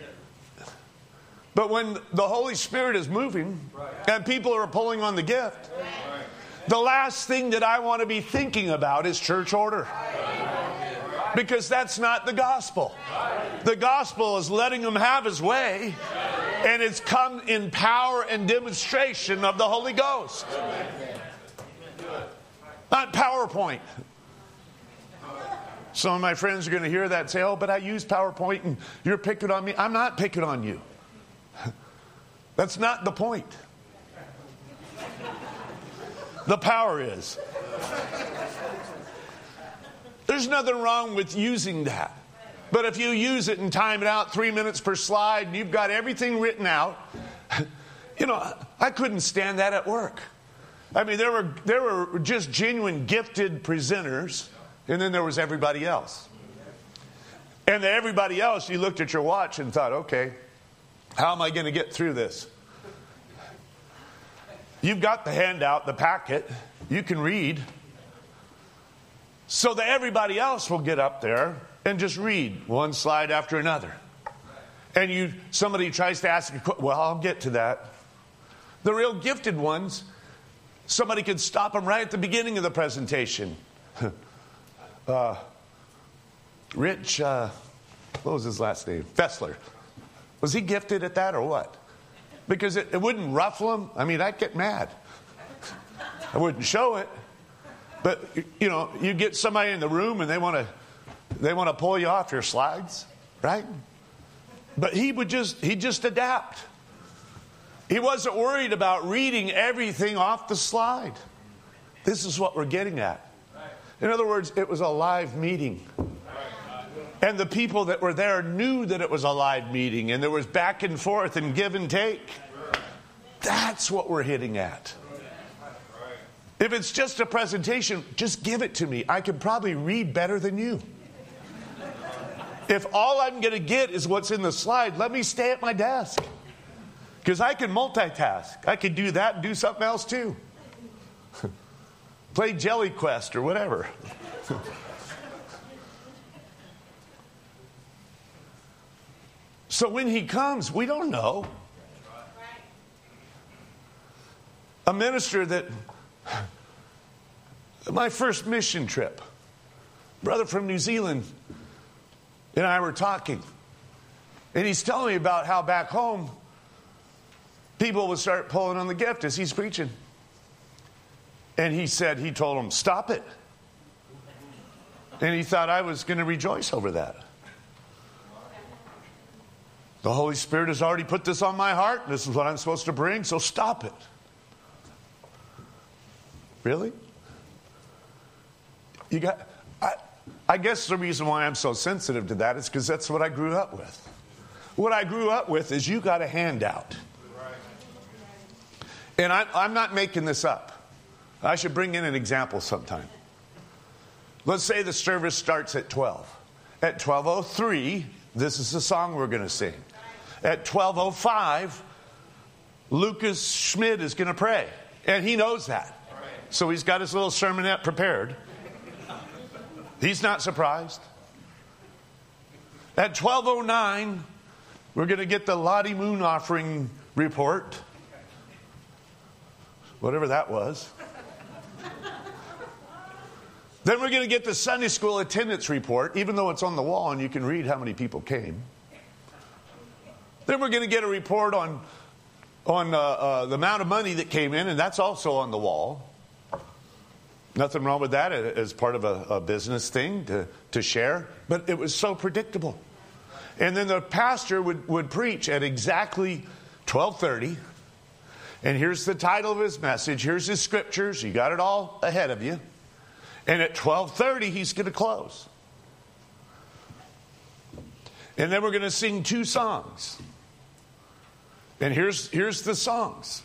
But when the Holy Spirit is moving and people are pulling on the gift, the last thing that I want to be thinking about is church order. Because that's not the gospel. The gospel is letting him have his way, and it's come in power and demonstration of the Holy Ghost. Not PowerPoint. Some of my friends are going to hear that and say, oh, but I use PowerPoint and you're picking on me. I'm not picking on you. That's not the point. The power is. There's nothing wrong with using that. But if you use it and time it out, three minutes per slide, and you've got everything written out, you know, I couldn't stand that at work. I mean, there were there were just genuine gifted presenters, and then there was everybody else. And the everybody else, you looked at your watch and thought, okay, how am I going to get through this? You've got the handout, the packet. You can read. So that everybody else will get up there and just read one slide after another. And you, somebody tries to ask a question. Well, I'll get to that. The real gifted ones, somebody could stop them right at the beginning of the presentation. uh, Rich, uh, what was his last name? Fessler. Was he gifted at that or what? Because it, it wouldn't ruffle him. I mean, I'd get mad. I wouldn't show it. But, you know, you get somebody in the room and they want to they want to pull you off your slides, right? But he would just, he'd just adapt. He wasn't worried about reading everything off the slide. This is what we're getting at. In other words, it was a live meeting. And the people that were there knew that it was a live meeting, and there was back and forth and give and take. That's what we're hitting at. If it's just a presentation, just give it to me. I can probably read better than you. If all I'm going to get is what's in the slide, let me stay at my desk. Because I can multitask. I can do that and do something else too. Play Jelly Quest or whatever. So when he comes, we don't know. A minister that, my first mission trip, brother from New Zealand and I were talking. And he's telling me about how back home, people would start pulling on the gift as he's preaching. And he said, he told them, stop it. And he thought I was going to rejoice over that. The Holy Spirit has already put this on my heart. This is what I'm supposed to bring, so stop it. Really? You got, I, I guess the reason why I'm so sensitive to that is because that's what I grew up with. What I grew up with is you got a handout. And I, I'm not making this up. I should bring in an example sometime. Let's say the service starts at twelve. At twelve oh three, this is the song we're going to sing. At twelve oh five, Lucas Schmidt is going to pray. And he knows that. So he's got his little sermonette prepared. He's not surprised. At twelve oh nine, we're going to get the Lottie Moon offering report. Whatever that was. Then we're going to get the Sunday school attendance report, even though it's on the wall and you can read how many people came. Then we're going to get a report on, on uh, uh, the amount of money that came in, and that's also on the wall. Nothing wrong with that as part of a, a business thing to, to share, but it was so predictable. And then the pastor would, would preach at exactly twelve thirty. And here's the title of his message. Here's his scriptures. You got it all ahead of you. And at twelve thirty, he's going to close. And then we're going to sing two songs. And here's, here's the songs.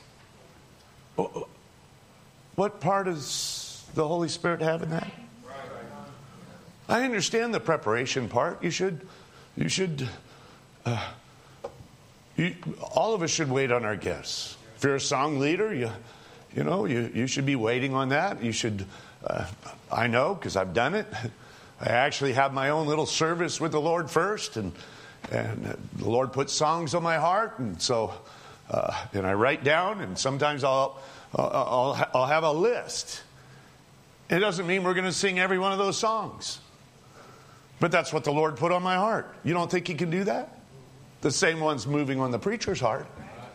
What part does the Holy Spirit have in that? I understand the preparation part. You should, you should, uh, you, all of us should wait on our gifts. If you're a song leader, you, you know, you, you should be waiting on that. You should, uh, I know, because I've done it. I actually have my own little service with the Lord first, and and the Lord puts songs on my heart, and so, uh, and I write down, and sometimes I'll, I'll, I'll have a list. It doesn't mean we're going to sing every one of those songs. But that's what the Lord put on my heart. You don't think he can do that? The same one's moving on the preacher's heart.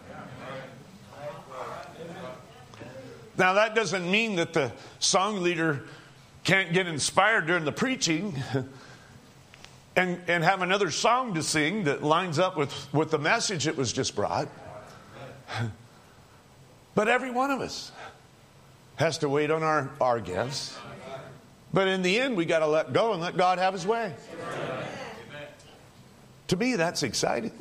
Now, that doesn't mean that the song leader can't get inspired during the preaching and, and have another song to sing that lines up with, with the message that was just brought. But every one of us has to wait on our, our gifts. But in the end, we got to let go and let God have his way. Amen. To me, that's exciting.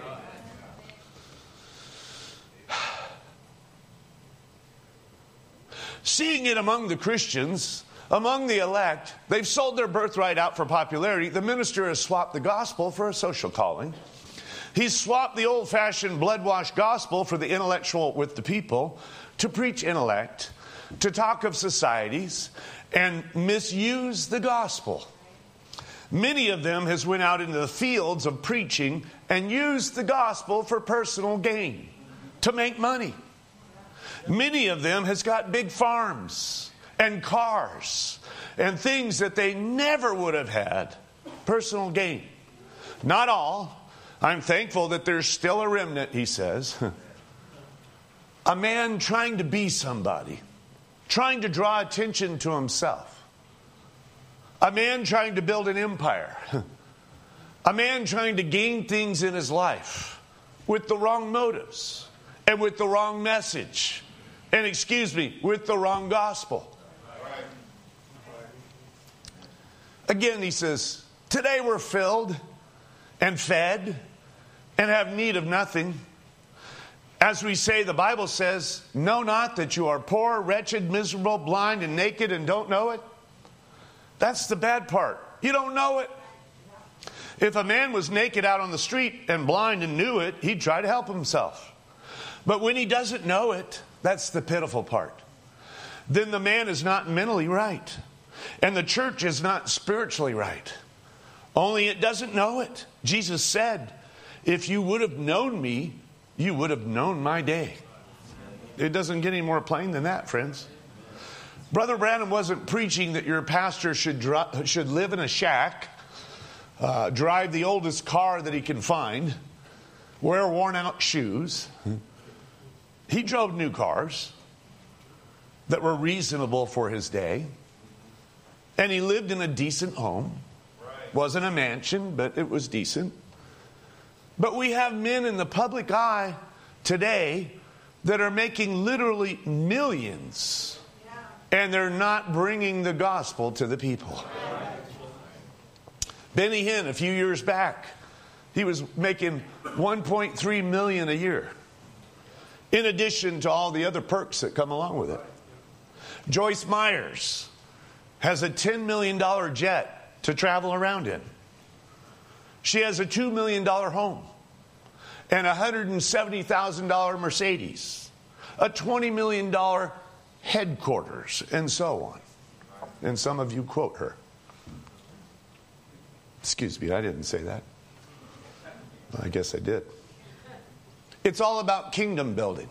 Seeing it among the Christians, among the elect, they've sold their birthright out for popularity. The minister has swapped the gospel for a social calling. He's swapped the old-fashioned blood-washed gospel for the intellectual with the people to preach intellect, to talk of societies, and misuse the gospel. Many of them has went out into the fields of preaching and used the gospel for personal gain, to make money. Many of them has got big farms and cars and things that they never would have had. Personal gain. Not all. I'm thankful that there's still a remnant, he says. A man trying to be somebody. Trying to draw attention to himself. A man trying to build an empire. A man trying to gain things in his life with the wrong motives and with the wrong message. And excuse me, with the wrong gospel. Again, he says, today we're filled and fed and have need of nothing. As we say, the Bible says, know not that you are poor, wretched, miserable, blind, and naked and don't know it. That's the bad part. You don't know it. If a man was naked out on the street and blind and knew it, he'd try to help himself. But when he doesn't know it, that's the pitiful part. Then the man is not mentally right. And the church is not spiritually right. Only it doesn't know it. Jesus said, if you would have known me, you would have known my day. It doesn't get any more plain than that, friends. Brother Branham wasn't preaching that your pastor should dri- should live in a shack, uh, drive the oldest car that he can find, wear worn out shoes. He drove new cars that were reasonable for his day. And he lived in a decent home. Wasn't a mansion, but it was decent. But we have men in the public eye today that are making literally millions. And they're not bringing the gospel to the people. Benny Hinn, a few years back, he was making one point three million dollars a year. In addition to all the other perks that come along with it. Joyce Myers has a ten million dollars jet to travel around in. She has a two million dollars home and a one hundred seventy thousand dollars Mercedes, a twenty million dollars headquarters, and so on. And some of you quote her. Excuse me, I didn't say that. I guess I did. It's all about kingdom building.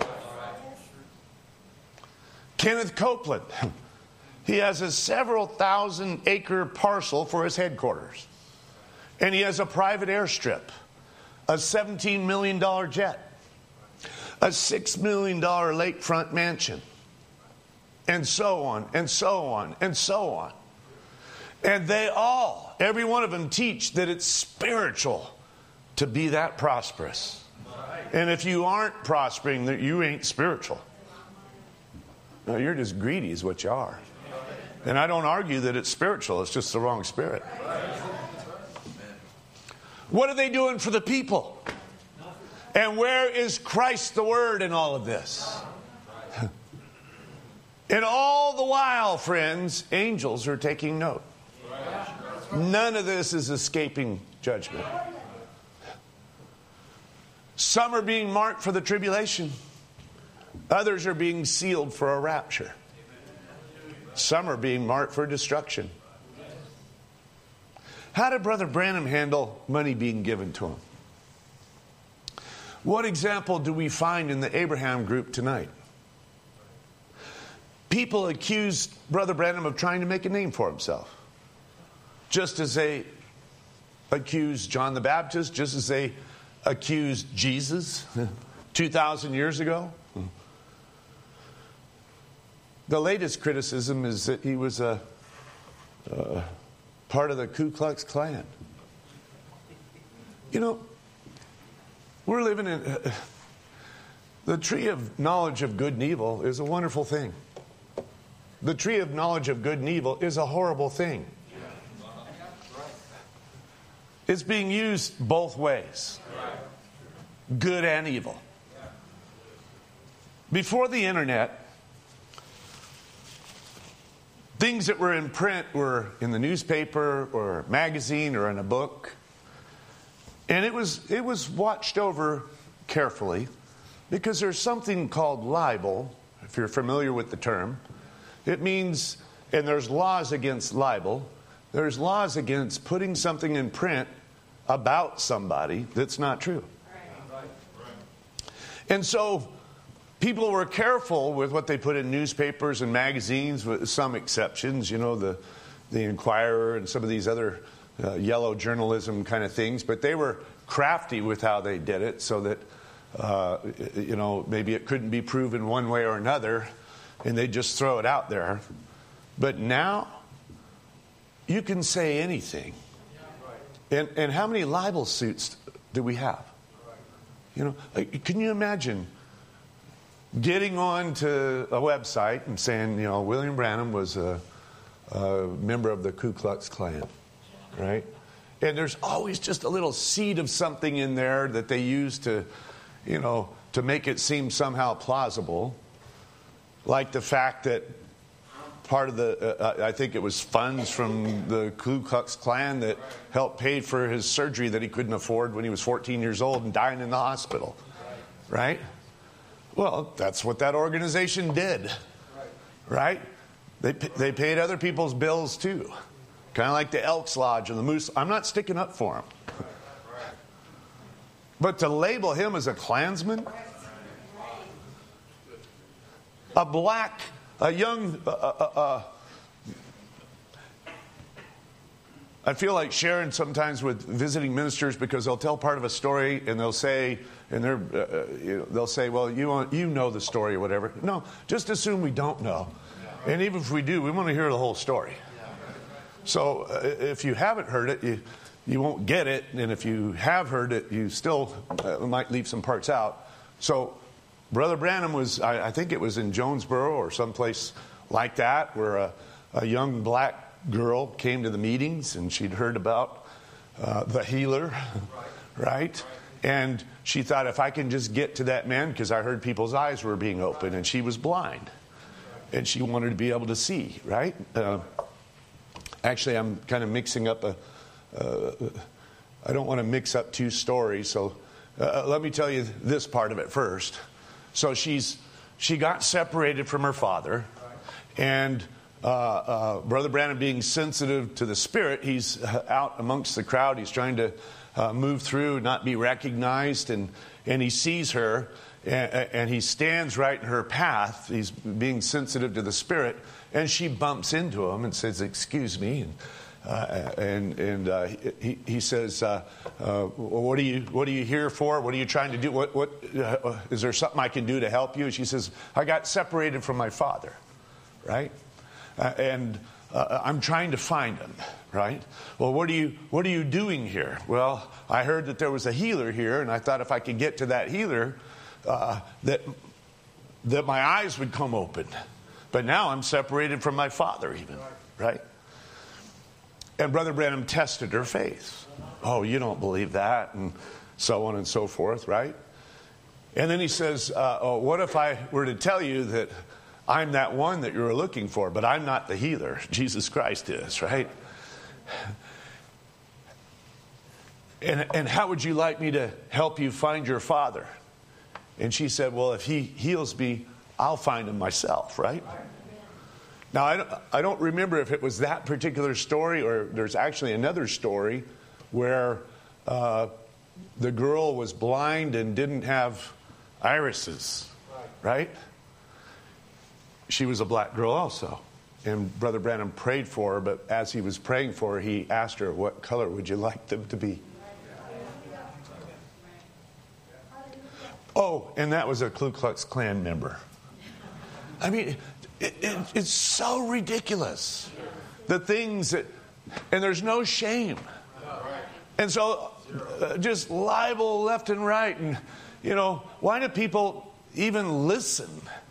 Kenneth Copeland, he has a several thousand acre parcel for his headquarters. And he has a private airstrip, a seventeen million dollars jet, a six million dollars lakefront mansion, and so on, and so on, and so on. And they all, every one of them, teach that it's spiritual to be that prosperous. And if you aren't prospering, that you ain't spiritual. No, you're just greedy is what you are. And I don't argue that it's spiritual. It's just the wrong spirit. What are they doing for the people? And where is Christ the Word in all of this? And all the while, friends, angels are taking note. None of this is escaping judgment. Some are being marked for the tribulation. Others are being sealed for a rapture. Some are being marked for destruction. How did Brother Branham handle money being given to him? What example do we find in the Abraham group tonight? People accused Brother Branham of trying to make a name for himself. just as they accused John the Baptist, just as they accused Jesus two thousand years ago. The latest criticism is that he was a, a part of the Ku Klux Klan. You know, we're living in... Uh, the tree of knowledge of good and evil is a wonderful thing. The tree of knowledge of good and evil is a horrible thing. It's being used both ways. Good and evil. Before the internet, things that were in print were in the newspaper or magazine or in a book. And it was it was watched over carefully because there's something called libel, if you're familiar with the term. It means, and there's laws against libel, there's laws against putting something in print about somebody that's not true. And so people were careful with what they put in newspapers and magazines, with some exceptions, you know, the, the Inquirer and some of these other uh, yellow journalism kind of things. But they were crafty with how they did it so that, uh, you know, maybe it couldn't be proven one way or another, and they'd just throw it out there. But now, you can say anything. And, and how many libel suits do we have? You know, like, can you imagine getting on to a website and saying, you know, William Branham was a, a member of the Ku Klux Klan, right? And there's always just a little seed of something in there that they use to, you know, to make it seem somehow plausible. Like the fact that part of the, uh, I think it was funds from the Ku Klux Klan that helped pay for his surgery that he couldn't afford when he was fourteen years old and dying in the hospital. Right? Well, that's what that organization did. Right? They they paid other people's bills too. Kind of like the Elks Lodge and the Moose. I'm not sticking up for him. But to label him as a Klansman, a black, a young, uh, uh, uh, I feel like sharing sometimes with visiting ministers because they'll tell part of a story and they'll say, and they're, uh, you know, they'll say, well, you want, you know the story or whatever. No, just assume we don't know. And even if we do, we want to hear the whole story. So uh, if you haven't heard it, you, you won't get it. And if you have heard it, you still uh, might leave some parts out. So Brother Branham was, I, I think it was in Jonesboro or someplace like that, where a, a young black girl came to the meetings and she'd heard about uh, the healer, right? And she thought, if I can just get to that man, because I heard people's eyes were being opened, and she was blind. And she wanted to be able to see, right? Uh, actually, I'm kind of mixing up a, uh, I don't want to mix up two stories, so uh, let me tell you this part of it first. So she's she got separated from her father, and uh, uh, Brother Branham, being sensitive to the Spirit, he's out amongst the crowd. He's trying to uh, move through, not be recognized, and and he sees her, and, and he stands right in her path. He's being sensitive to the Spirit, and she bumps into him and says, "Excuse me," and uh, and and uh, he he says, uh, uh, "What are you What are you here for? What are you trying to do? What what uh, is there something I can do to help you?" And she says, "I got separated from my father, right? Uh, and uh, I'm trying to find him, right? Well, what are you what are you doing here?" "Well, I heard that there was a healer here, and I thought if I could get to that healer, uh, that that my eyes would come open. But now I'm separated from my father, even, right?" And Brother Branham tested her faith. "Oh, you don't believe that," and so on and so forth, right? And then he says, uh, "Oh, what if I were to tell you that I'm that one that you were looking for, but I'm not the healer. Jesus Christ is," right? And, and how would you like me to help you find your father? And she said, "Well, if he heals me, I'll find him myself," right? Now, I don't, I don't remember if it was that particular story or there's actually another story where uh, the girl was blind and didn't have irises, right? She was a black girl also. and Brother Branham prayed for her, but as he was praying for her, he asked her, what color would you like them to be? Oh, and that was a Ku Klux Klan member. I mean, it, it, it's so ridiculous. The things that, and there's no shame. And so uh, just libel left and right. And, you know, why do people even listen?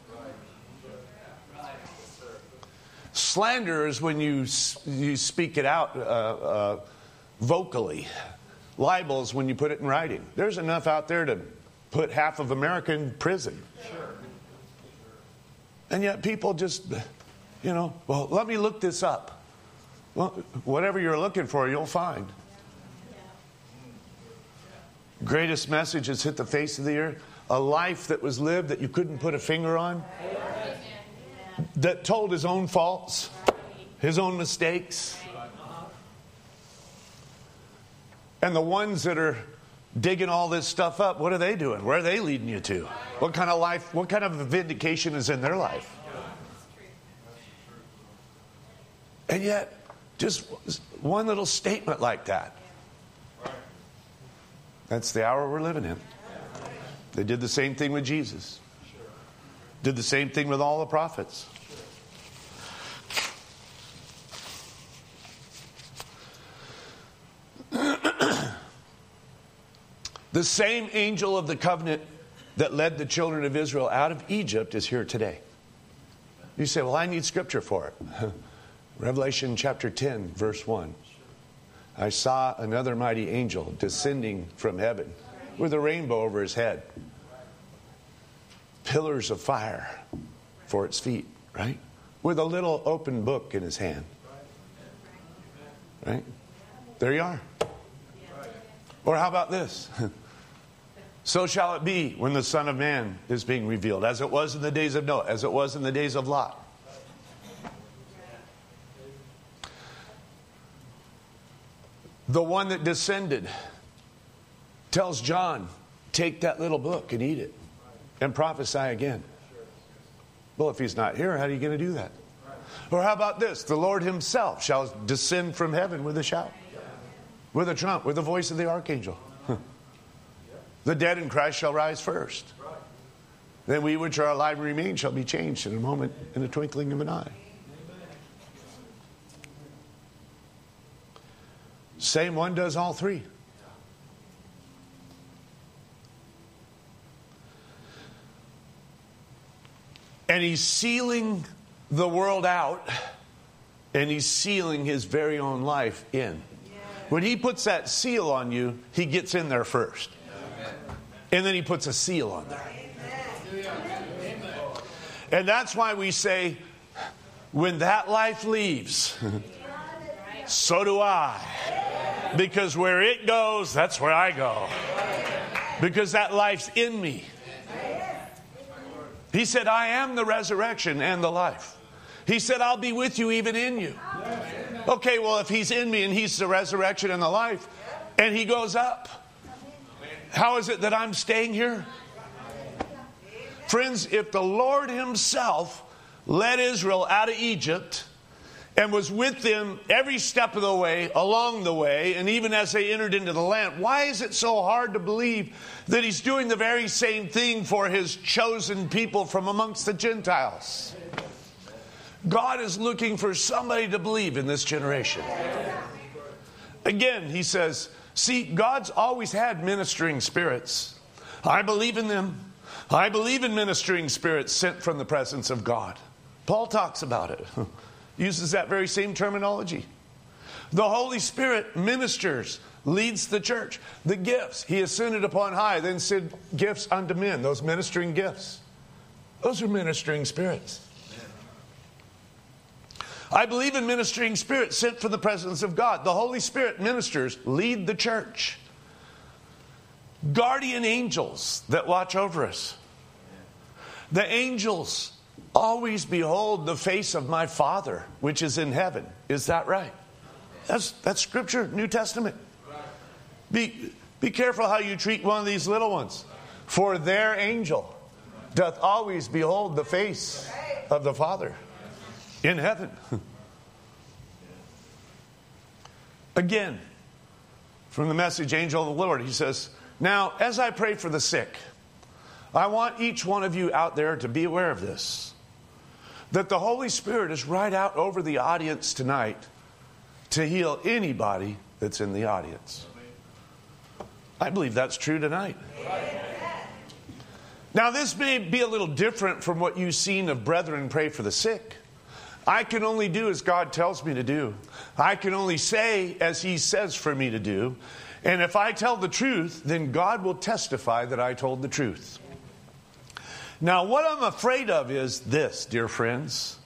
Slander is when you you speak it out uh, uh, vocally. Libel is when you put it in writing. There's enough out there to put half of America in prison. And yet people just, you know, well, let me look this up. Well, whatever you're looking for, you'll find. Greatest message has hit the face of the earth. A life that was lived that you couldn't put a finger on. That told his own faults, his own mistakes. And the ones that are digging all this stuff up, what are they doing? Where are they leading you to? What kind of life, what kind of vindication is in their life? And yet, just one little statement like that. That's the hour we're living in. They did the same thing with Jesus. Did the same thing with all the prophets. The same angel of the covenant that led the children of Israel out of Egypt is here today. You say, well, I need scripture for it. Revelation chapter ten, verse one. I saw another mighty angel descending from heaven with a rainbow over his head. Pillars of fire for its feet, right? With a little open book in his hand. Right? There you are. Or how about this? So shall it be when the Son of Man is being revealed, as it was in the days of Noah, as it was in the days of Lot. The one that descended tells John, take that little book and eat it and prophesy again. Well, if he's not here, how are you going to do that? Or how about this? The Lord himself shall descend from heaven with a shout, with a trump, with the voice of the archangel. The dead in Christ shall rise first. Then we which are alive and remain shall be changed in a moment, in the twinkling of an eye. Same one does all three. And he's sealing the world out, and he's sealing his very own life in. When he puts that seal on you, he gets in there first. And then he puts a seal on there. And that's why we say, when that life leaves, so do I. Because where it goes, that's where I go. Because that life's in me. He said, I am the resurrection and the life. He said, I'll be with you even in you. Okay, well, if he's in me and he's the resurrection and the life, and he goes up, how is it that I'm staying here? Friends, if the Lord himself led Israel out of Egypt and was with them every step of the way, along the way, and even as they entered into the land, why is it so hard to believe that he's doing the very same thing for his chosen people from amongst the Gentiles? God is looking for somebody to believe in this generation. Again, he says, see, God's always had ministering spirits. I believe in them. I believe in ministering spirits sent from the presence of God. Paul talks about it. Uses that very same terminology. The Holy Spirit ministers, leads the church. The gifts, he ascended upon high, then sent gifts unto men. Those ministering gifts. Those are ministering spirits. I believe in ministering spirits sent from the presence of God. The Holy Spirit ministers, lead the church. Guardian angels that watch over us. The angels always behold the face of my Father, which is in heaven. Is that right? That's, that's Scripture, New Testament. Be, be careful how you treat one of these little ones. For their angel doth always behold the face of the Father in heaven. Again, from the Message, Angel of the Lord, he says, now, as I pray for the sick, I want each one of you out there to be aware of this, that the Holy Spirit is right out over the audience tonight to heal anybody that's in the audience. I believe that's true tonight. Now, this may be a little different from what you've seen of brethren pray for the sick. I can only do as God tells me to do. I can only say as He says for me to do. And if I tell the truth, then God will testify that I told the truth. Now, what I'm afraid of is this, dear friends.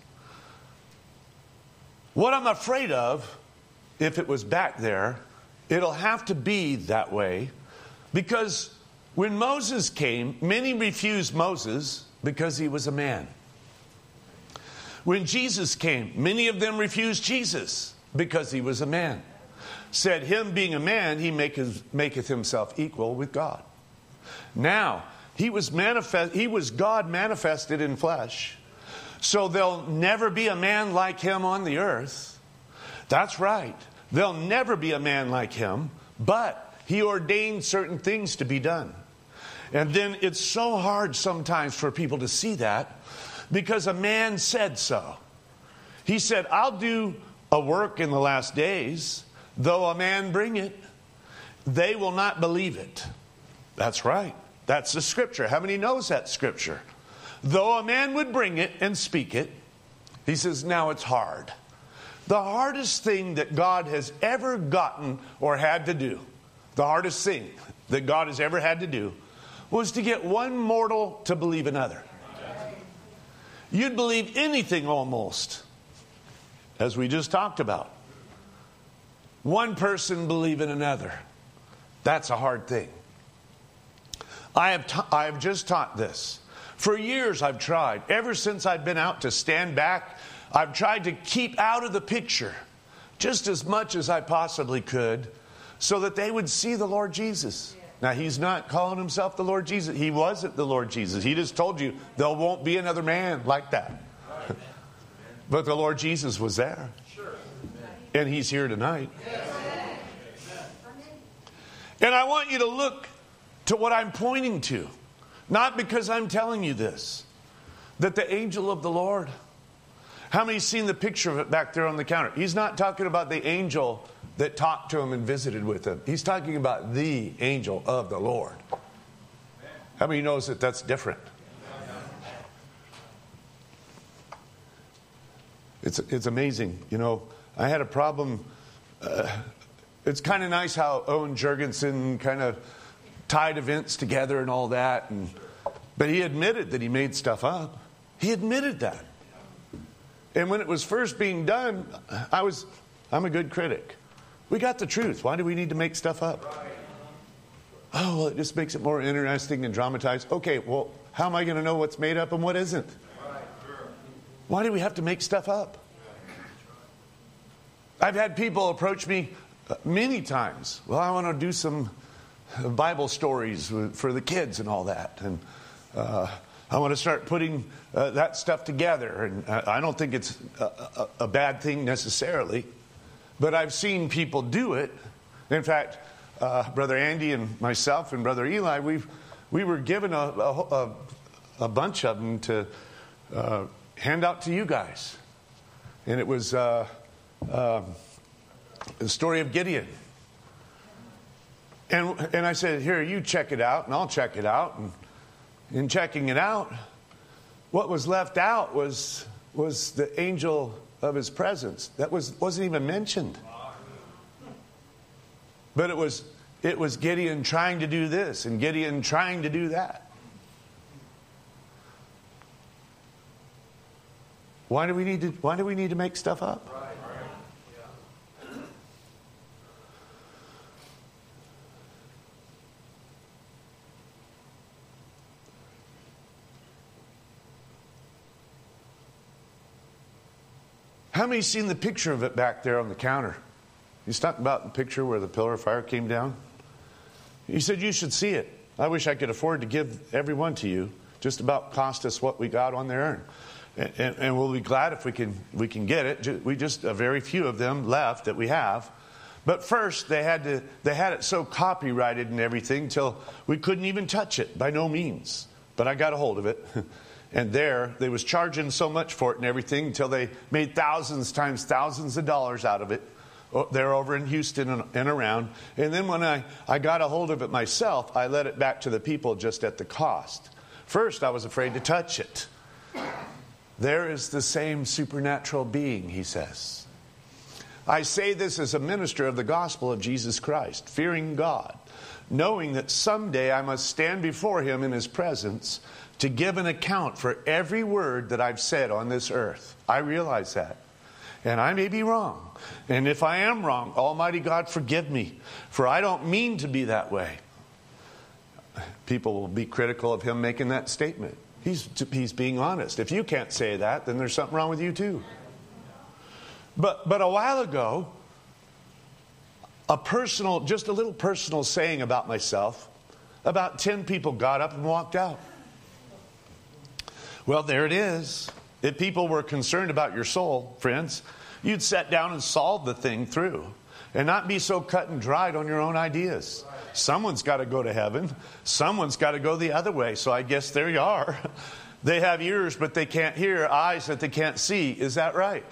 What I'm afraid of, if it was back there, it'll have to be that way. Because when Moses came, many refused Moses because he was a man. When Jesus came, many of them refused Jesus because he was a man. Said, him being a man, he maketh, maketh himself equal with God. Now, he was manifest, he was God manifested in flesh. So there'll never be a man like him on the earth. That's right. There'll never be a man like him. But he ordained certain things to be done. And then it's so hard sometimes for people to see that, because a man said so. He said, I'll do a work in the last days, though a man bring it, they will not believe it. That's right. That's the scripture. How many knows that scripture? Though a man would bring it and speak it, he says, now it's hard. The hardest thing that God has ever gotten or had to do, the hardest thing that God has ever had to do, was to get one mortal to believe another. You'd believe anything almost, as we just talked about. One person believing another. That's a hard thing. I have, ta- I have just taught this. For years I've tried. Ever since I've been out to stand back, I've tried to keep out of the picture just as much as I possibly could so that they would see the Lord Jesus. Now, he's not calling himself the Lord Jesus. He wasn't the Lord Jesus. He just told you there won't be another man like that. But the Lord Jesus was there. And he's here tonight. And I want you to look to what I'm pointing to. Not because I'm telling you this. That the angel of the Lord. How many seen the picture of it back there on the counter? He's not talking about the angel that talked to him and visited with him. He's talking about the angel of the Lord. How many knows that that's different? It's it's amazing. You know, I had a problem. Uh, it's kind of nice how Owen Jurgensen kind of tied events together and all that. And but he admitted that he made stuff up. He admitted that. And when it was first being done, I was, I'm a good critic. We got the truth. Why do we need to make stuff up? Oh, well, it just makes it more interesting and dramatized. Okay, well, how am I going to know what's made up and what isn't? Why do we have to make stuff up? I've had people approach me many times. Well, I want to do some Bible stories for the kids and all that. And uh, I want to start putting uh, that stuff together. And I don't think it's a, a, a bad thing necessarily. But I've seen people do it. In fact, uh, Brother Andy and myself and Brother Eli, we we were given a, a, a bunch of them to uh, hand out to you guys. And it was uh, uh, the story of Gideon. And and I said, here, you check it out, and I'll check it out. And in checking it out, what was left out was was the angel of his presence. That was wasn't even mentioned. But it was it was Gideon trying to do this and Gideon trying to do that. Why do we need to why do we need to make stuff up? How many seen the picture of it back there on the counter? He's talking about the picture where the pillar of fire came down. He said, you should see it. I wish I could afford to give every one to you. Just about cost us what we got on there. And, and we'll be glad if we can we can get it. We just a very few of them left that we have. But first, they had to they had it so copyrighted and everything till we couldn't even touch it, by no means. But I got a hold of it. And there, they was charging so much for it and everything until they made thousands times thousands of dollars out of it. They're over in Houston and, and around. And then when I, I got a hold of it myself, I let it back to the people just at the cost. First, I was afraid to touch it. There is the same supernatural being, he says. I say this as a minister of the gospel of Jesus Christ, fearing God, knowing that someday I must stand before him in his presence to give an account for every word that I've said on this earth. I realize that. And I may be wrong. And if I am wrong, Almighty God, forgive me, for I don't mean to be that way. People will be critical of him making that statement. He's, he's being honest. If you can't say that, then there's something wrong with you too. But, but a while ago, a personal, just a little personal saying about myself, about ten people got up and walked out. Well, there it is. If people were concerned about your soul, friends, you'd sit down and solve the thing through and not be so cut and dried on your own ideas. Someone's got to go to heaven. Someone's got to go the other way. So I guess there you are. They have ears, but they can't hear, eyes that they can't see. Is that right?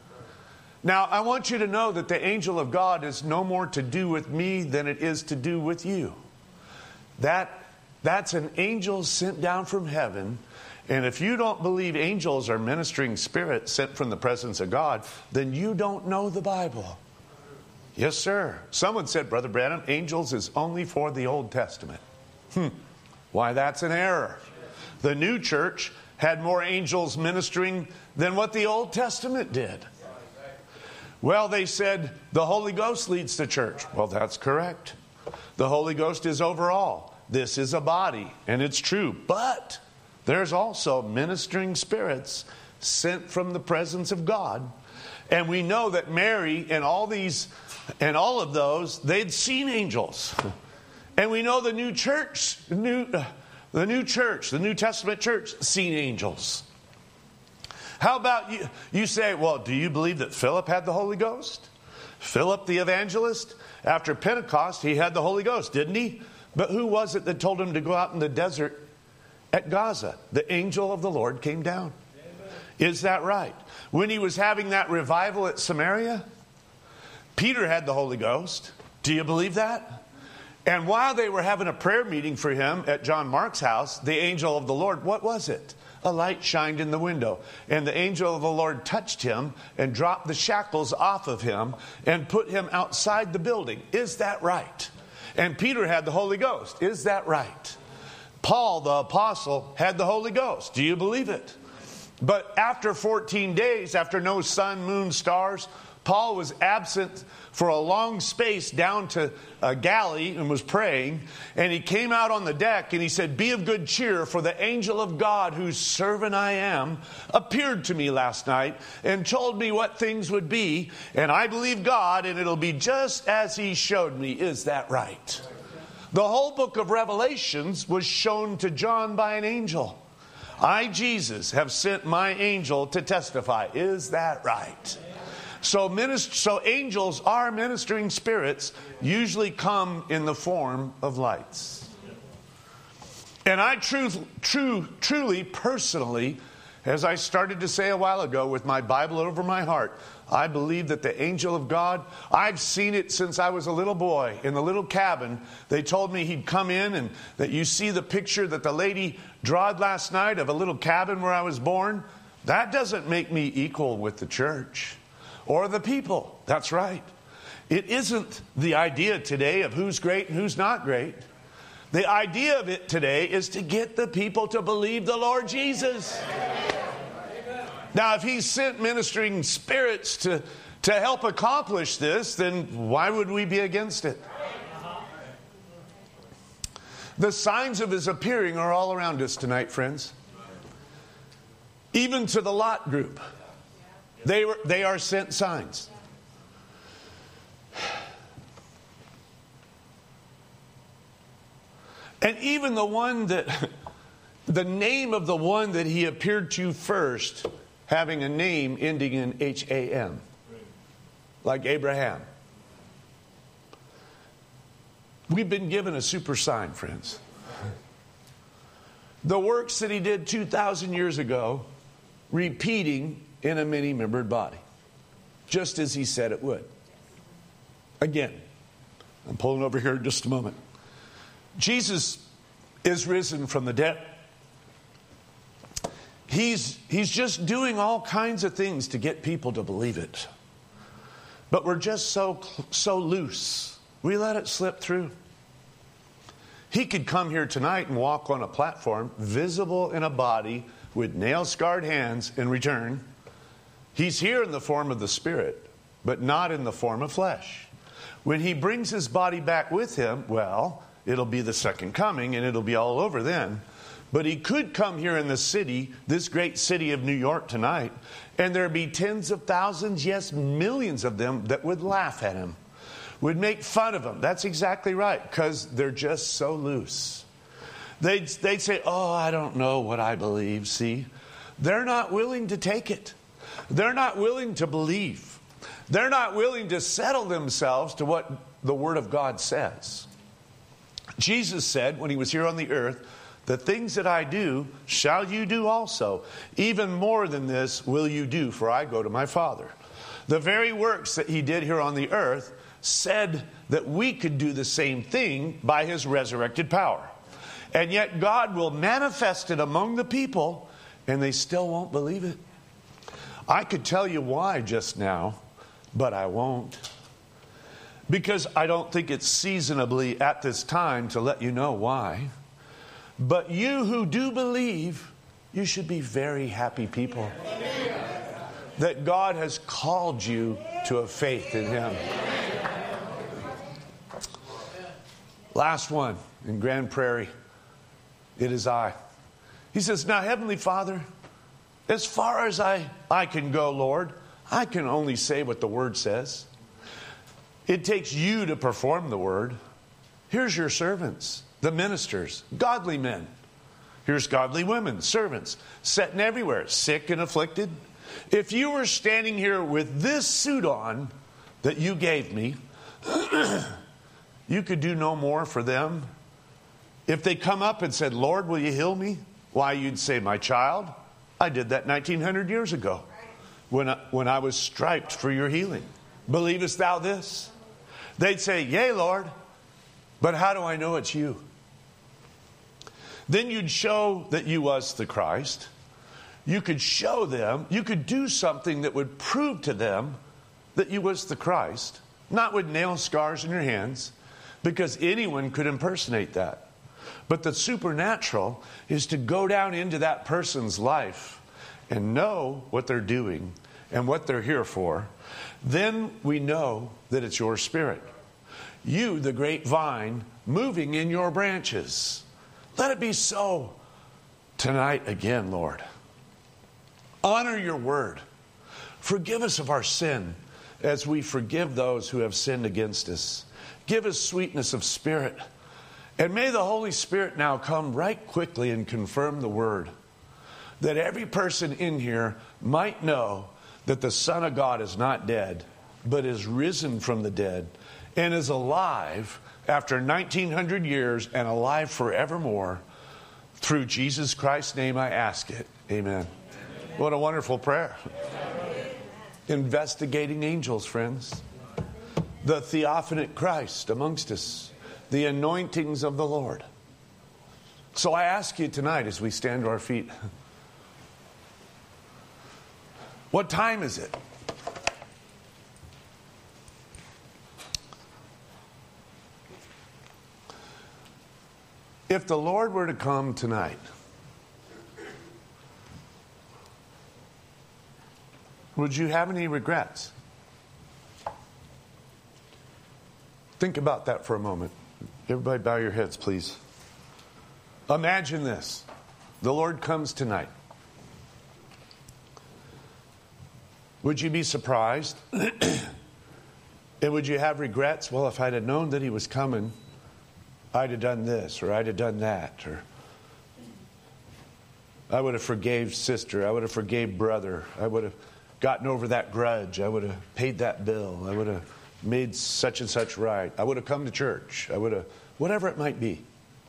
Now, I want you to know that the angel of God is no more to do with me than it is to do with you. That, that's an angel sent down from heaven. And if you don't believe angels are ministering spirits sent from the presence of God, then you don't know the Bible. Yes, sir. Someone said, Brother Branham, angels is only for the Old Testament. Hmm. Why, that's an error. The new church had more angels ministering than what the Old Testament did. Well, they said the Holy Ghost leads the church. Well, that's correct. The Holy Ghost is over all. This is a body, and it's true. But there's also ministering spirits sent from the presence of God. And we know that Mary and all these and all of those, they'd seen angels. And we know the new church, new, uh, the new church, the New Testament church, seen angels. How about you? You say, well, do you believe that Philip had the Holy Ghost? Philip the evangelist, after Pentecost, he had the Holy Ghost, didn't he? But who was it that told him to go out in the desert at Gaza? The angel of the Lord came down. Amen. Is that right? When he was having that revival at Samaria, Peter had the Holy Ghost. Do you believe that? And while they were having a prayer meeting for him at John Mark's house, the angel of the Lord, what was it? A light shined in the window. And the angel of the Lord touched him and dropped the shackles off of him and put him outside the building. Is that right? And Peter had the Holy Ghost. Is that right? Paul, the apostle, had the Holy Ghost. Do you believe it? But after fourteen days, after no sun, moon, stars, Paul was absent for a long space down to uh, Galilee and was praying. And he came out on the deck and he said, be of good cheer, for the angel of God, whose servant I am, appeared to me last night and told me what things would be. And I believe God, and it'll be just as he showed me. Is that right? The whole book of Revelations was shown to John by an angel. I, Jesus, have sent my angel to testify. Is that right? So, minist- so angels are ministering spirits, usually come in the form of lights. And I truth, true, truly, personally, as I started to say a while ago with my Bible over my heart, I believe that the angel of God, I've seen it since I was a little boy in the little cabin. They told me he'd come in, and that you see the picture that the lady drawed last night of a little cabin where I was born. That doesn't make me equal with the church or the people. That's right. It isn't the idea today of who's great and who's not great. The idea of it today is to get the people to believe the Lord Jesus. Now, if he sent ministering spirits to, to help accomplish this, then why would we be against it? The signs of his appearing are all around us tonight, friends. Even to the Lot group. They were, they are sent signs. And even the one that the name of the one that he appeared to first, having a name ending in H A M, like Abraham. We've been given a super sign, friends. The works that he did two thousand years ago, repeating in a many-membered body, just as he said it would. Again, I'm pulling over here in just a moment. Jesus is risen from the dead. He's, he's just doing all kinds of things to get people to believe it. But we're just so, so loose. We let it slip through. He could come here tonight and walk on a platform, visible in a body, with nail-scarred hands, and return. He's here in the form of the Spirit, but not in the form of flesh. When he brings his body back with him, well, it'll be the second coming, and it'll be all over then. But he could come here in the city, this great city of New York tonight, and there'd be tens of thousands, yes, millions of them that would laugh at him, would make fun of him. That's exactly right, because they're just so loose. They'd, they'd say, oh, I don't know what I believe, see? They're not willing to take it. They're not willing to believe. They're not willing to settle themselves to what the Word of God says. Jesus said when he was here on the earth, the things that I do shall you do also. Even more than this will you do, for I go to my Father. The very works that he did here on the earth said that we could do the same thing by his resurrected power. And yet God will manifest it among the people, and they still won't believe it. I could tell you why just now, but I won't. Because I don't think it's seasonably at this time to let you know why. But you who do believe, you should be very happy people. That God has called you to a faith in him. Last one in Grand Prairie. It is I. He says, now, Heavenly Father, as far as I, I can go, Lord, I can only say what the Word says. It takes you to perform the Word. Here's your servants, the ministers, godly men. Here's godly women, servants, sitting everywhere, sick and afflicted. If you were standing here with this suit on that you gave me, you could do no more for them. If they come up and said, Lord, will you heal me? Why, you'd say, my child, I did that nineteen hundred years ago when I, when I was striped for your healing. Believest thou this? They'd say, yea, Lord, but how do I know it's you? Then you'd show that you was the Christ. You could show them, you could do something that would prove to them that you was the Christ, not with nail scars in your hands, because anyone could impersonate that. But the supernatural is to go down into that person's life and know what they're doing and what they're here for. Then we know that it's your Spirit. You, the great vine, moving in your branches. Let it be so tonight again, Lord. Honor your word. Forgive us of our sin as we forgive those who have sinned against us. Give us sweetness of spirit. And may the Holy Spirit now come right quickly and confirm the word, that every person in here might know that the Son of God is not dead, but is risen from the dead and is alive after nineteen hundred years and alive forevermore. Through Jesus Christ's name I ask it. Amen. Amen. What a wonderful prayer. Amen. Investigating angels, friends. The theophanic Christ amongst us. The anointings of the Lord. So I ask you tonight as we stand to our feet, what time is it? If the Lord were to come tonight, would you have any regrets? Think about that for a moment. Everybody bow your heads, please. Imagine this. The Lord comes tonight. Would you be surprised? And would you have regrets? Well, if I'd have known that he was coming, I'd have done this or I'd have done that. Or I would have forgave sister. I would have forgave brother. I would have gotten over that grudge. I would have paid that bill. I would have made such and such right. I would have come to church. I would have, whatever it might be.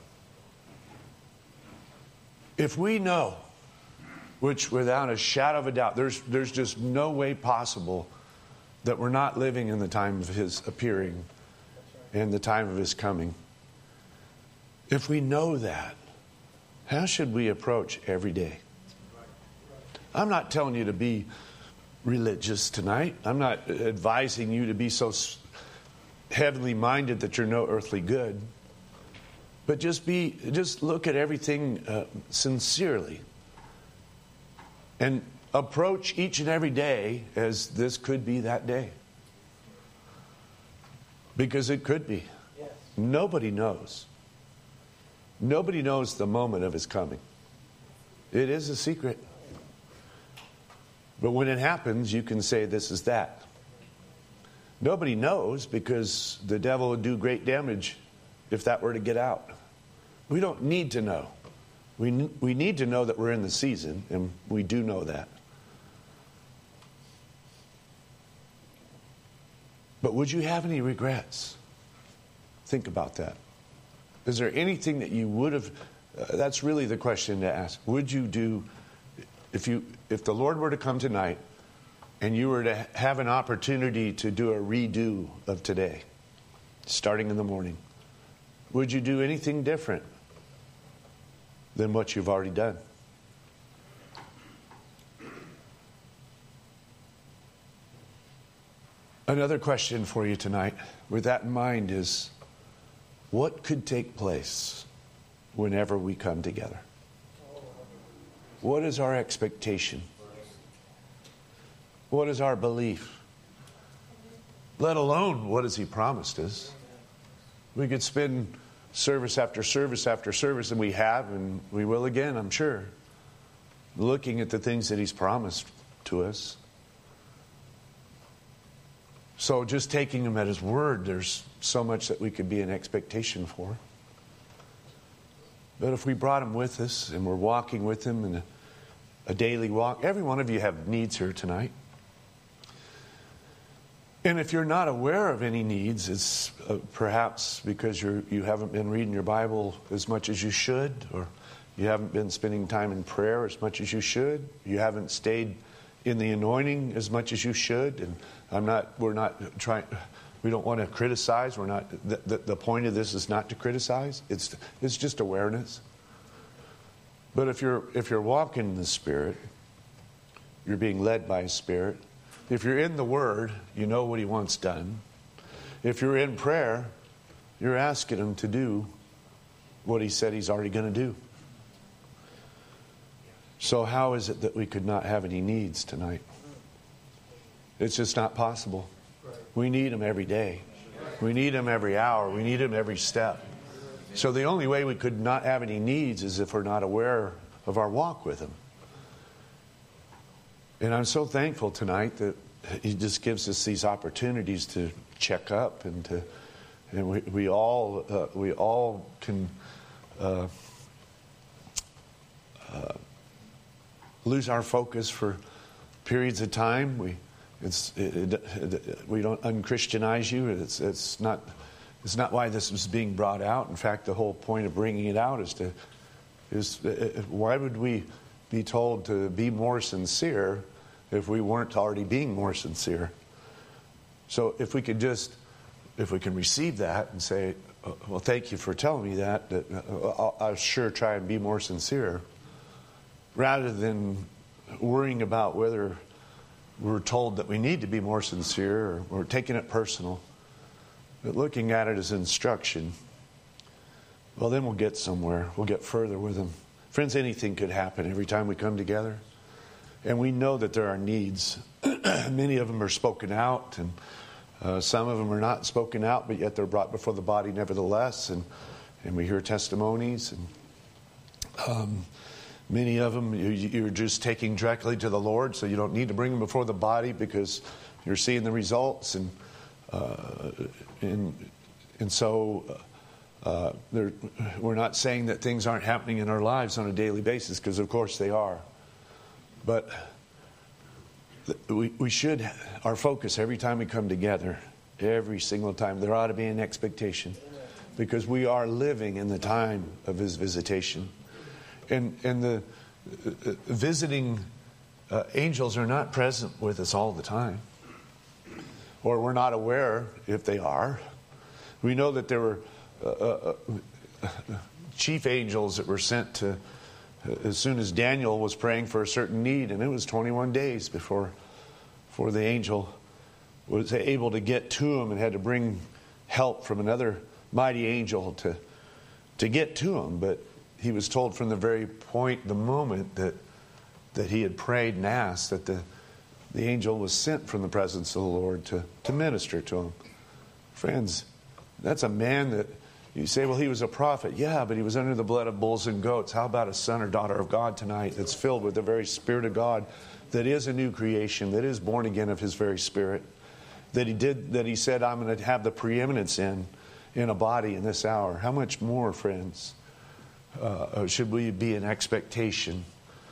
If we know, which without a shadow of a doubt, there's, there's just no way possible that we're not living in the time of His appearing and the time of His coming. If we know that, how should we approach every day? I'm not telling you to be religious tonight. I'm not advising you to be so heavenly minded that you're no earthly good. But just be, just look at everything uh, sincerely. And approach each and every day as this could be that day. Because it could be. Yes. Nobody knows. Nobody knows the moment of His coming. It is a secret. But when it happens, you can say this is that. Nobody knows because the devil would do great damage if that were to get out. We don't need to know. We, we need to know that we're in the season, and we do know that. But would you have any regrets? Think about that. Is there anything that you would have, uh, that's really the question to ask. Would you do, if you, if the Lord were to come tonight and you were to have an opportunity to do a redo of today, starting in the morning, would you do anything different than what you've already done? Another question for you tonight, with that in mind, is what could take place whenever we come together? What is our expectation? What is our belief? Let alone, what has He promised us? We could spend service after service after service, and we have, and we will again, I'm sure, looking at the things that He's promised to us. So just taking Him at His word, there's so much that we could be in expectation for. But if we brought Him with us and we're walking with Him in a, a daily walk, every one of you have needs here tonight. And if you're not aware of any needs, it's uh, perhaps because you're, you haven't been reading your Bible as much as you should, or you haven't been spending time in prayer as much as you should. You haven't stayed in the anointing as much as you should. And I'm not, we're not trying, we don't want to criticize. We're not, the, the, the point of this is not to criticize. It's, it's just awareness. But if you're, if you're walking in the Spirit, you're being led by His Spirit. If you're in the Word, you know what He wants done. If you're in prayer, you're asking Him to do what He said He's already going to do. So how is it that we could not have any needs tonight? It's just not possible. We need Him every day. We need Him every hour. We need Him every step. So the only way we could not have any needs is if we're not aware of our walk with Him. And I'm so thankful tonight that He just gives us these opportunities to check up, and to, and we, we all uh, we all can uh, uh, lose our focus for periods of time. We it's it, it, it, we don't unchristianize you. It's it's not it's not why this is being brought out. In fact, the whole point of bringing it out is to is uh, why would we be told to be more sincere if we weren't already being more sincere? So if we could just, if we can receive that and say, well, thank you for telling me that, that I'll, I'll sure try and be more sincere, rather than worrying about whether we're told that we need to be more sincere, or we're taking it personal, but looking at it as instruction, well, then we'll get somewhere. We'll get further with Him. Friends, anything could happen every time we come together. And we know that there are needs. Many of them are spoken out, and uh, some of them are not spoken out, but yet they're brought before the body nevertheless. And, and we hear testimonies. And um, many of them you, you're just taking directly to the Lord, so you don't need to bring them before the body because you're seeing the results. And uh, and, and so Uh, we're not saying that things aren't happening in our lives on a daily basis, because of course they are. But we, we should, our focus every time we come together, every single time, there ought to be an expectation, because we are living in the time of His visitation. And, and the uh, visiting uh, angels are not present with us all the time, or we're not aware if they are. We know that there were Uh, uh, chief angels that were sent to, uh, as soon as Daniel was praying for a certain need, and it was twenty-one days before, before the angel was able to get to him, and had to bring help from another mighty angel to to get to him. But he was told from the very point, the moment that that he had prayed and asked, that the the angel was sent from the presence of the Lord to to minister to him. Friends, that's a man that. You say, well, he was a prophet. Yeah, but he was under the blood of bulls and goats. How about a son or daughter of God tonight that's filled with the very Spirit of God, that is a new creation, that is born again of His very Spirit, that he did, that he said, I'm going to have the preeminence in, in a body in this hour. How much more, friends, uh, should we be in expectation?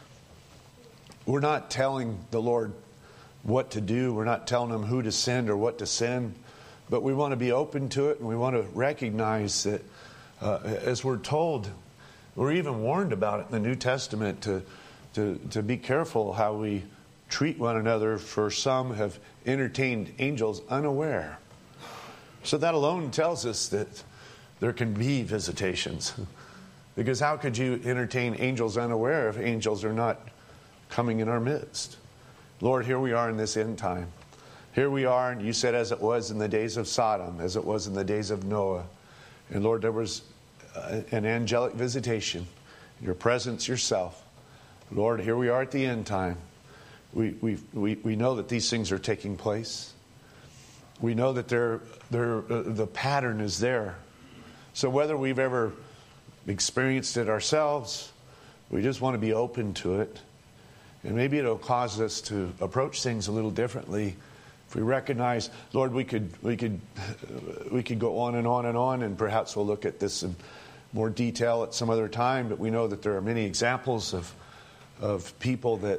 We're not telling the Lord what to do. We're not telling Him who to send or what to send. But we want to be open to it, and we want to recognize that, uh, as we're told, we're even warned about it in the New Testament, to, to, to be careful how we treat one another, for some have entertained angels unaware. So that alone tells us that there can be visitations. Because how could you entertain angels unaware if angels are not coming in our midst? Lord, here we are in this end time. Here we are, and you said, as it was in the days of Sodom, as it was in the days of Noah. And Lord, there was an angelic visitation, your presence yourself. Lord, here we are at the end time. We we we, we know that these things are taking place. We know that they're, they're, uh, the pattern is there. So whether we've ever experienced it ourselves, we just want to be open to it. And maybe it'll cause us to approach things a little differently. If we recognize, Lord, we could we could we could go on and on and on, and perhaps we'll look at this in more detail at some other time. But we know that there are many examples of of people that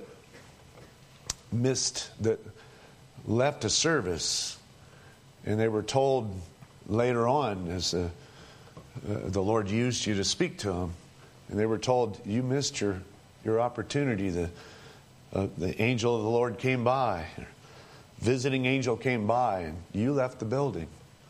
missed, that left a service, and they were told later on, as the, uh, the Lord used you to speak to them, and they were told, you missed your your opportunity. The uh, the angel of the Lord came by. Visiting angel came by, and you left the building.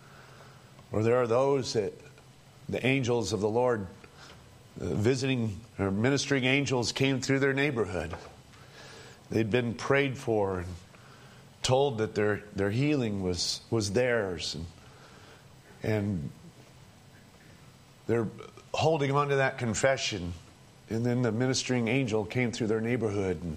Or there are those that the angels of the Lord, uh, visiting or ministering angels, came through their neighborhood. They'd been prayed for and told that their their healing was was theirs, and and they're holding on to that confession. And then the ministering angel came through their neighborhood, and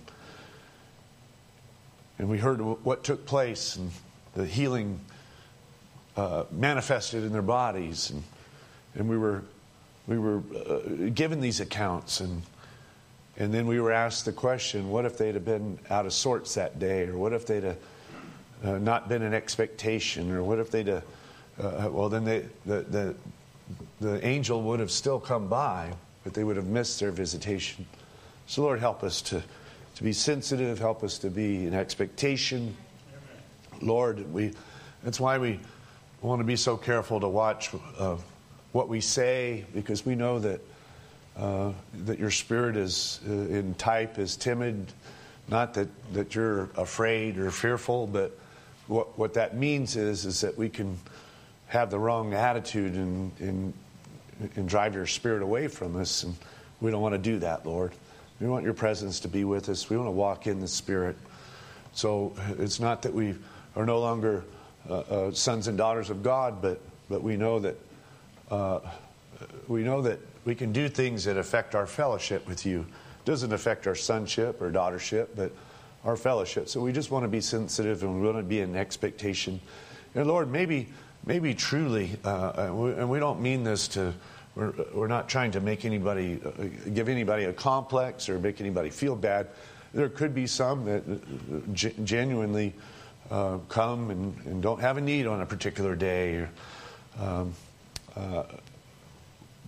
And we heard what took place, and the healing uh, manifested in their bodies, and and we were we were uh, given these accounts, and and then we were asked the question: what if they'd have been out of sorts that day, or what if they'd have uh, not been in expectation, or what if they'd have, uh, well then they the the the angel would have still come by, but they would have missed their visitation. So Lord, help us to. To be sensitive, help us to be in expectation. Lord, we that's why we want to be so careful to watch uh, what we say, because we know that uh, that your spirit is uh, in type is timid. Not that, that you're afraid or fearful, but what what that means is is that we can have the wrong attitude and and, and drive your spirit away from us, and we don't want to do that, Lord. We want your presence to be with us. We want to walk in the Spirit. So it's not that we are no longer uh, uh, sons and daughters of God, but but we know that uh, we know that we can do things that affect our fellowship with you. It doesn't affect our sonship or daughtership, but our fellowship. So we just want to be sensitive, and we want to be in expectation. And Lord, maybe maybe truly, uh, and, we, and we don't mean this to. We're, we're not trying to make anybody, uh, give anybody a complex or make anybody feel bad. There could be some that uh, g- genuinely uh, come and, and don't have a need on a particular day. Or, um, uh,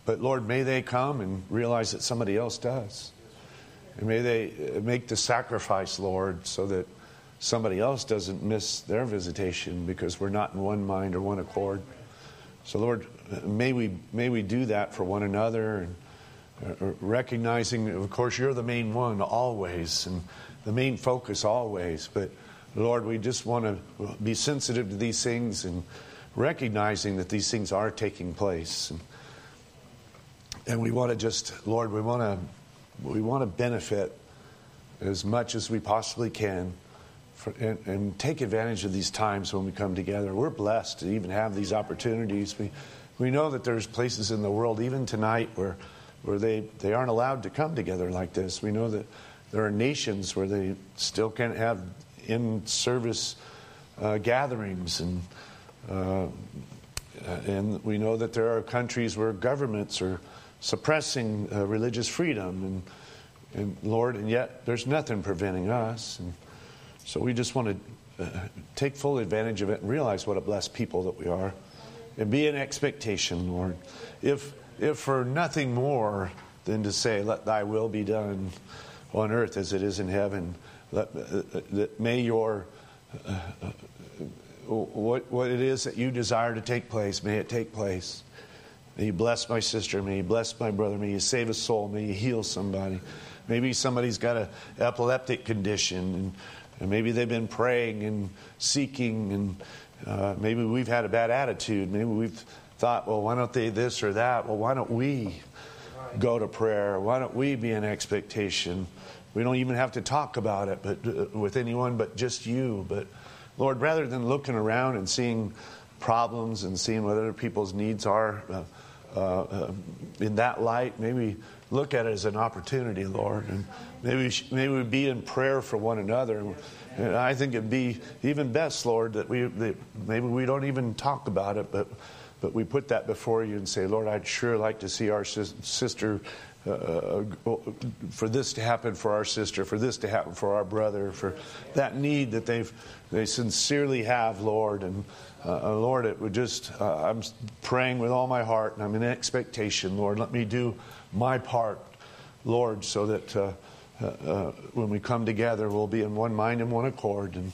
But Lord, may they come and realize that somebody else does. And may they make the sacrifice, Lord, so that somebody else doesn't miss their visitation because we're not in one mind or one accord. So Lord, may we may we do that for one another, and uh, recognizing, of course, you're the main one always, and the main focus always. But Lord, we just want to be sensitive to these things and recognizing that these things are taking place. And, and we want to just, Lord, we want to we want to benefit as much as we possibly can for, and, and take advantage of these times when we come together. We're blessed to even have these opportunities. We we know that there's places in the world, even tonight, where where they, they aren't allowed to come together like this. We know that there are nations where they still can't have in-service uh, gatherings, and uh, and we know that there are countries where governments are suppressing uh, religious freedom, and, and Lord, and yet there's nothing preventing us. And so we just want to uh, take full advantage of it and realize what a blessed people that we are, and be in expectation, Lord. If if for nothing more than to say, let thy will be done on earth as it is in heaven. Let, uh, uh, may your uh, uh, what what it is that you desire to take place, may it take place. May you bless my sister. May you bless my brother. May you save a soul. May you heal somebody. Maybe somebody's got an epileptic condition, and, and maybe they've been praying and seeking, and uh, maybe we've had a bad attitude. Maybe we've thought, well, why don't they this or that? Well, why don't we go to prayer? Why don't we be in expectation? We don't even have to talk about it but uh, with anyone but just you. But Lord, rather than looking around and seeing problems and seeing what other people's needs are uh, uh, uh, in that light, maybe look at it as an opportunity, Lord, and maybe maybe we be in prayer for one another. And I think it'd be even best, Lord, that we that maybe we don't even talk about it, but but we put that before you and say, Lord, I'd sure like to see our sis- sister. Uh, for this to happen for our sister, for this to happen for our brother, for that need that they've they sincerely have, Lord. And uh, Lord, it would just, uh, I'm praying with all my heart, and I'm in expectation, Lord. Let me do my part, Lord, so that uh, uh, when we come together, we'll be in one mind and one accord, and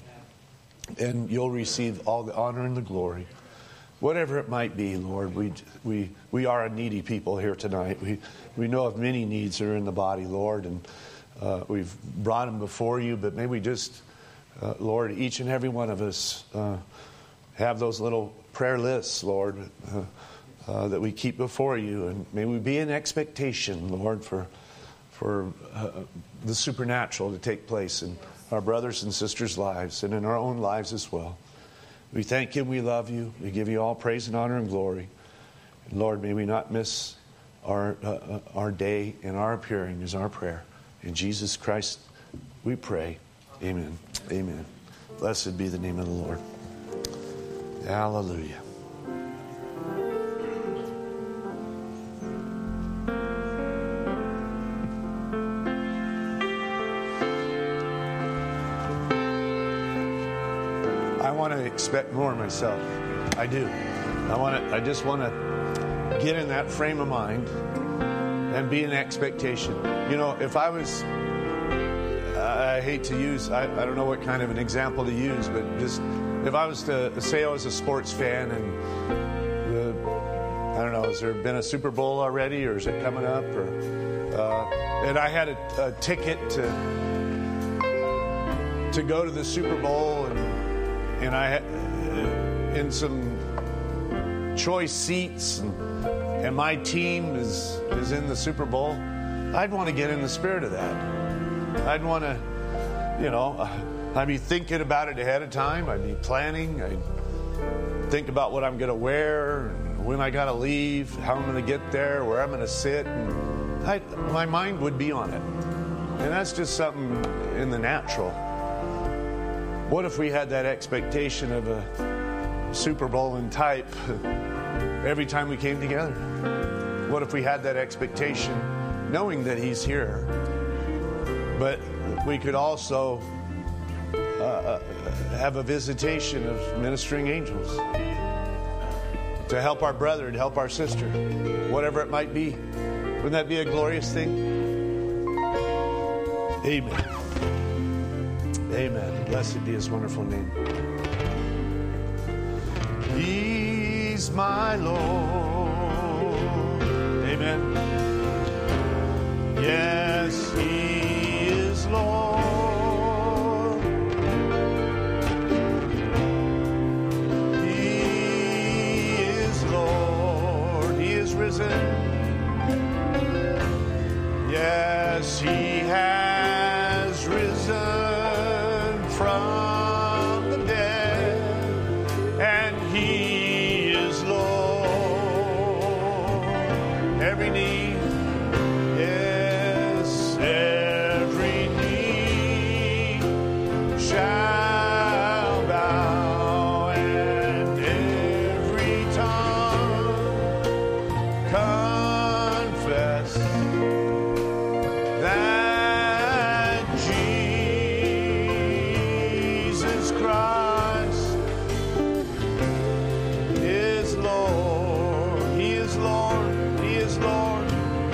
and you'll receive all the honor and the glory. Whatever it might be, Lord, we we we are a needy people here tonight. We we know of many needs that are in the body, Lord, and uh, we've brought them before you. But may we just, uh, Lord, each and every one of us uh, have those little prayer lists, Lord, uh, uh, that we keep before you, and may we be in expectation, Lord, for for uh, the supernatural to take place in our brothers and sisters' lives and in our own lives as well. We thank you and we love you. We give you all praise and honor and glory. And Lord, may we not miss our uh, our day and our appearing is our prayer. In Jesus Christ we pray. Amen. Amen. Blessed be the name of the Lord. Hallelujah. I want to expect more myself. I do. I want to. I just want to get in that frame of mind and be in expectation. You know, if I was, I hate to use. I, I don't know what kind of an example to use, but just if I was to say I was a sports fan and the, I don't know, has there been a Super Bowl already, or is it coming up, or uh, and I had a, a ticket to to go to the Super Bowl and. And I had uh, in some choice seats, and, and my team is is in the Super Bowl. I'd want to get in the spirit of that. I'd want to, you know, I'd be thinking about it ahead of time. I'd be planning. I'd think about what I'm going to wear, and when I got to leave, how I'm going to get there, where I'm going to sit. And I, my mind would be on it, and that's just something in the natural. What if we had that expectation of a Super Bowl in type every time we came together? What if we had that expectation knowing that He's here, but we could also uh, have a visitation of ministering angels to help our brother, to help our sister, whatever it might be. Wouldn't that be a glorious thing? Amen. Amen. Blessed be his wonderful name. He's my Lord. Amen. Yes, he is Lord. He is Lord. He is risen. Yes, he has risen from the dead, and he is Lord. Every knee, yes, every knee shall bow, and every tongue confess that Jesus Christ is Lord. He is Lord. He is Lord.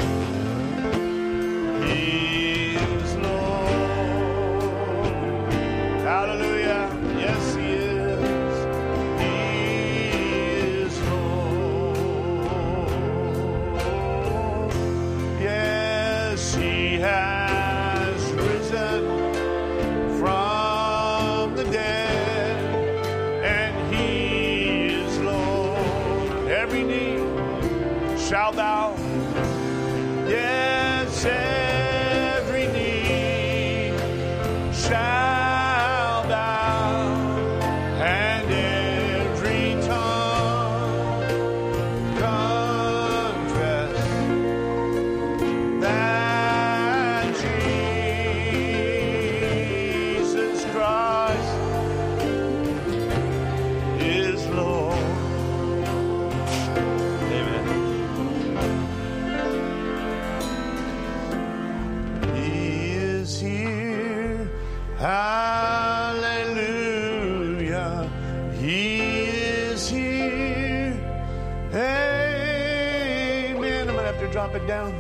He is Lord. Hallelujah. Yes, he is. He is Lord. Yes, he has risen from the dead, and he is Lord. Every knee shall bow. Yes, every knee shall bow, and every tongue confess that Jesus Christ is Lord. Amen. He is here. Hallelujah. He is here. Amen. I'm going to have to drop it down.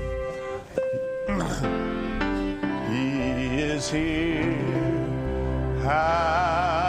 He is here. Hallelujah.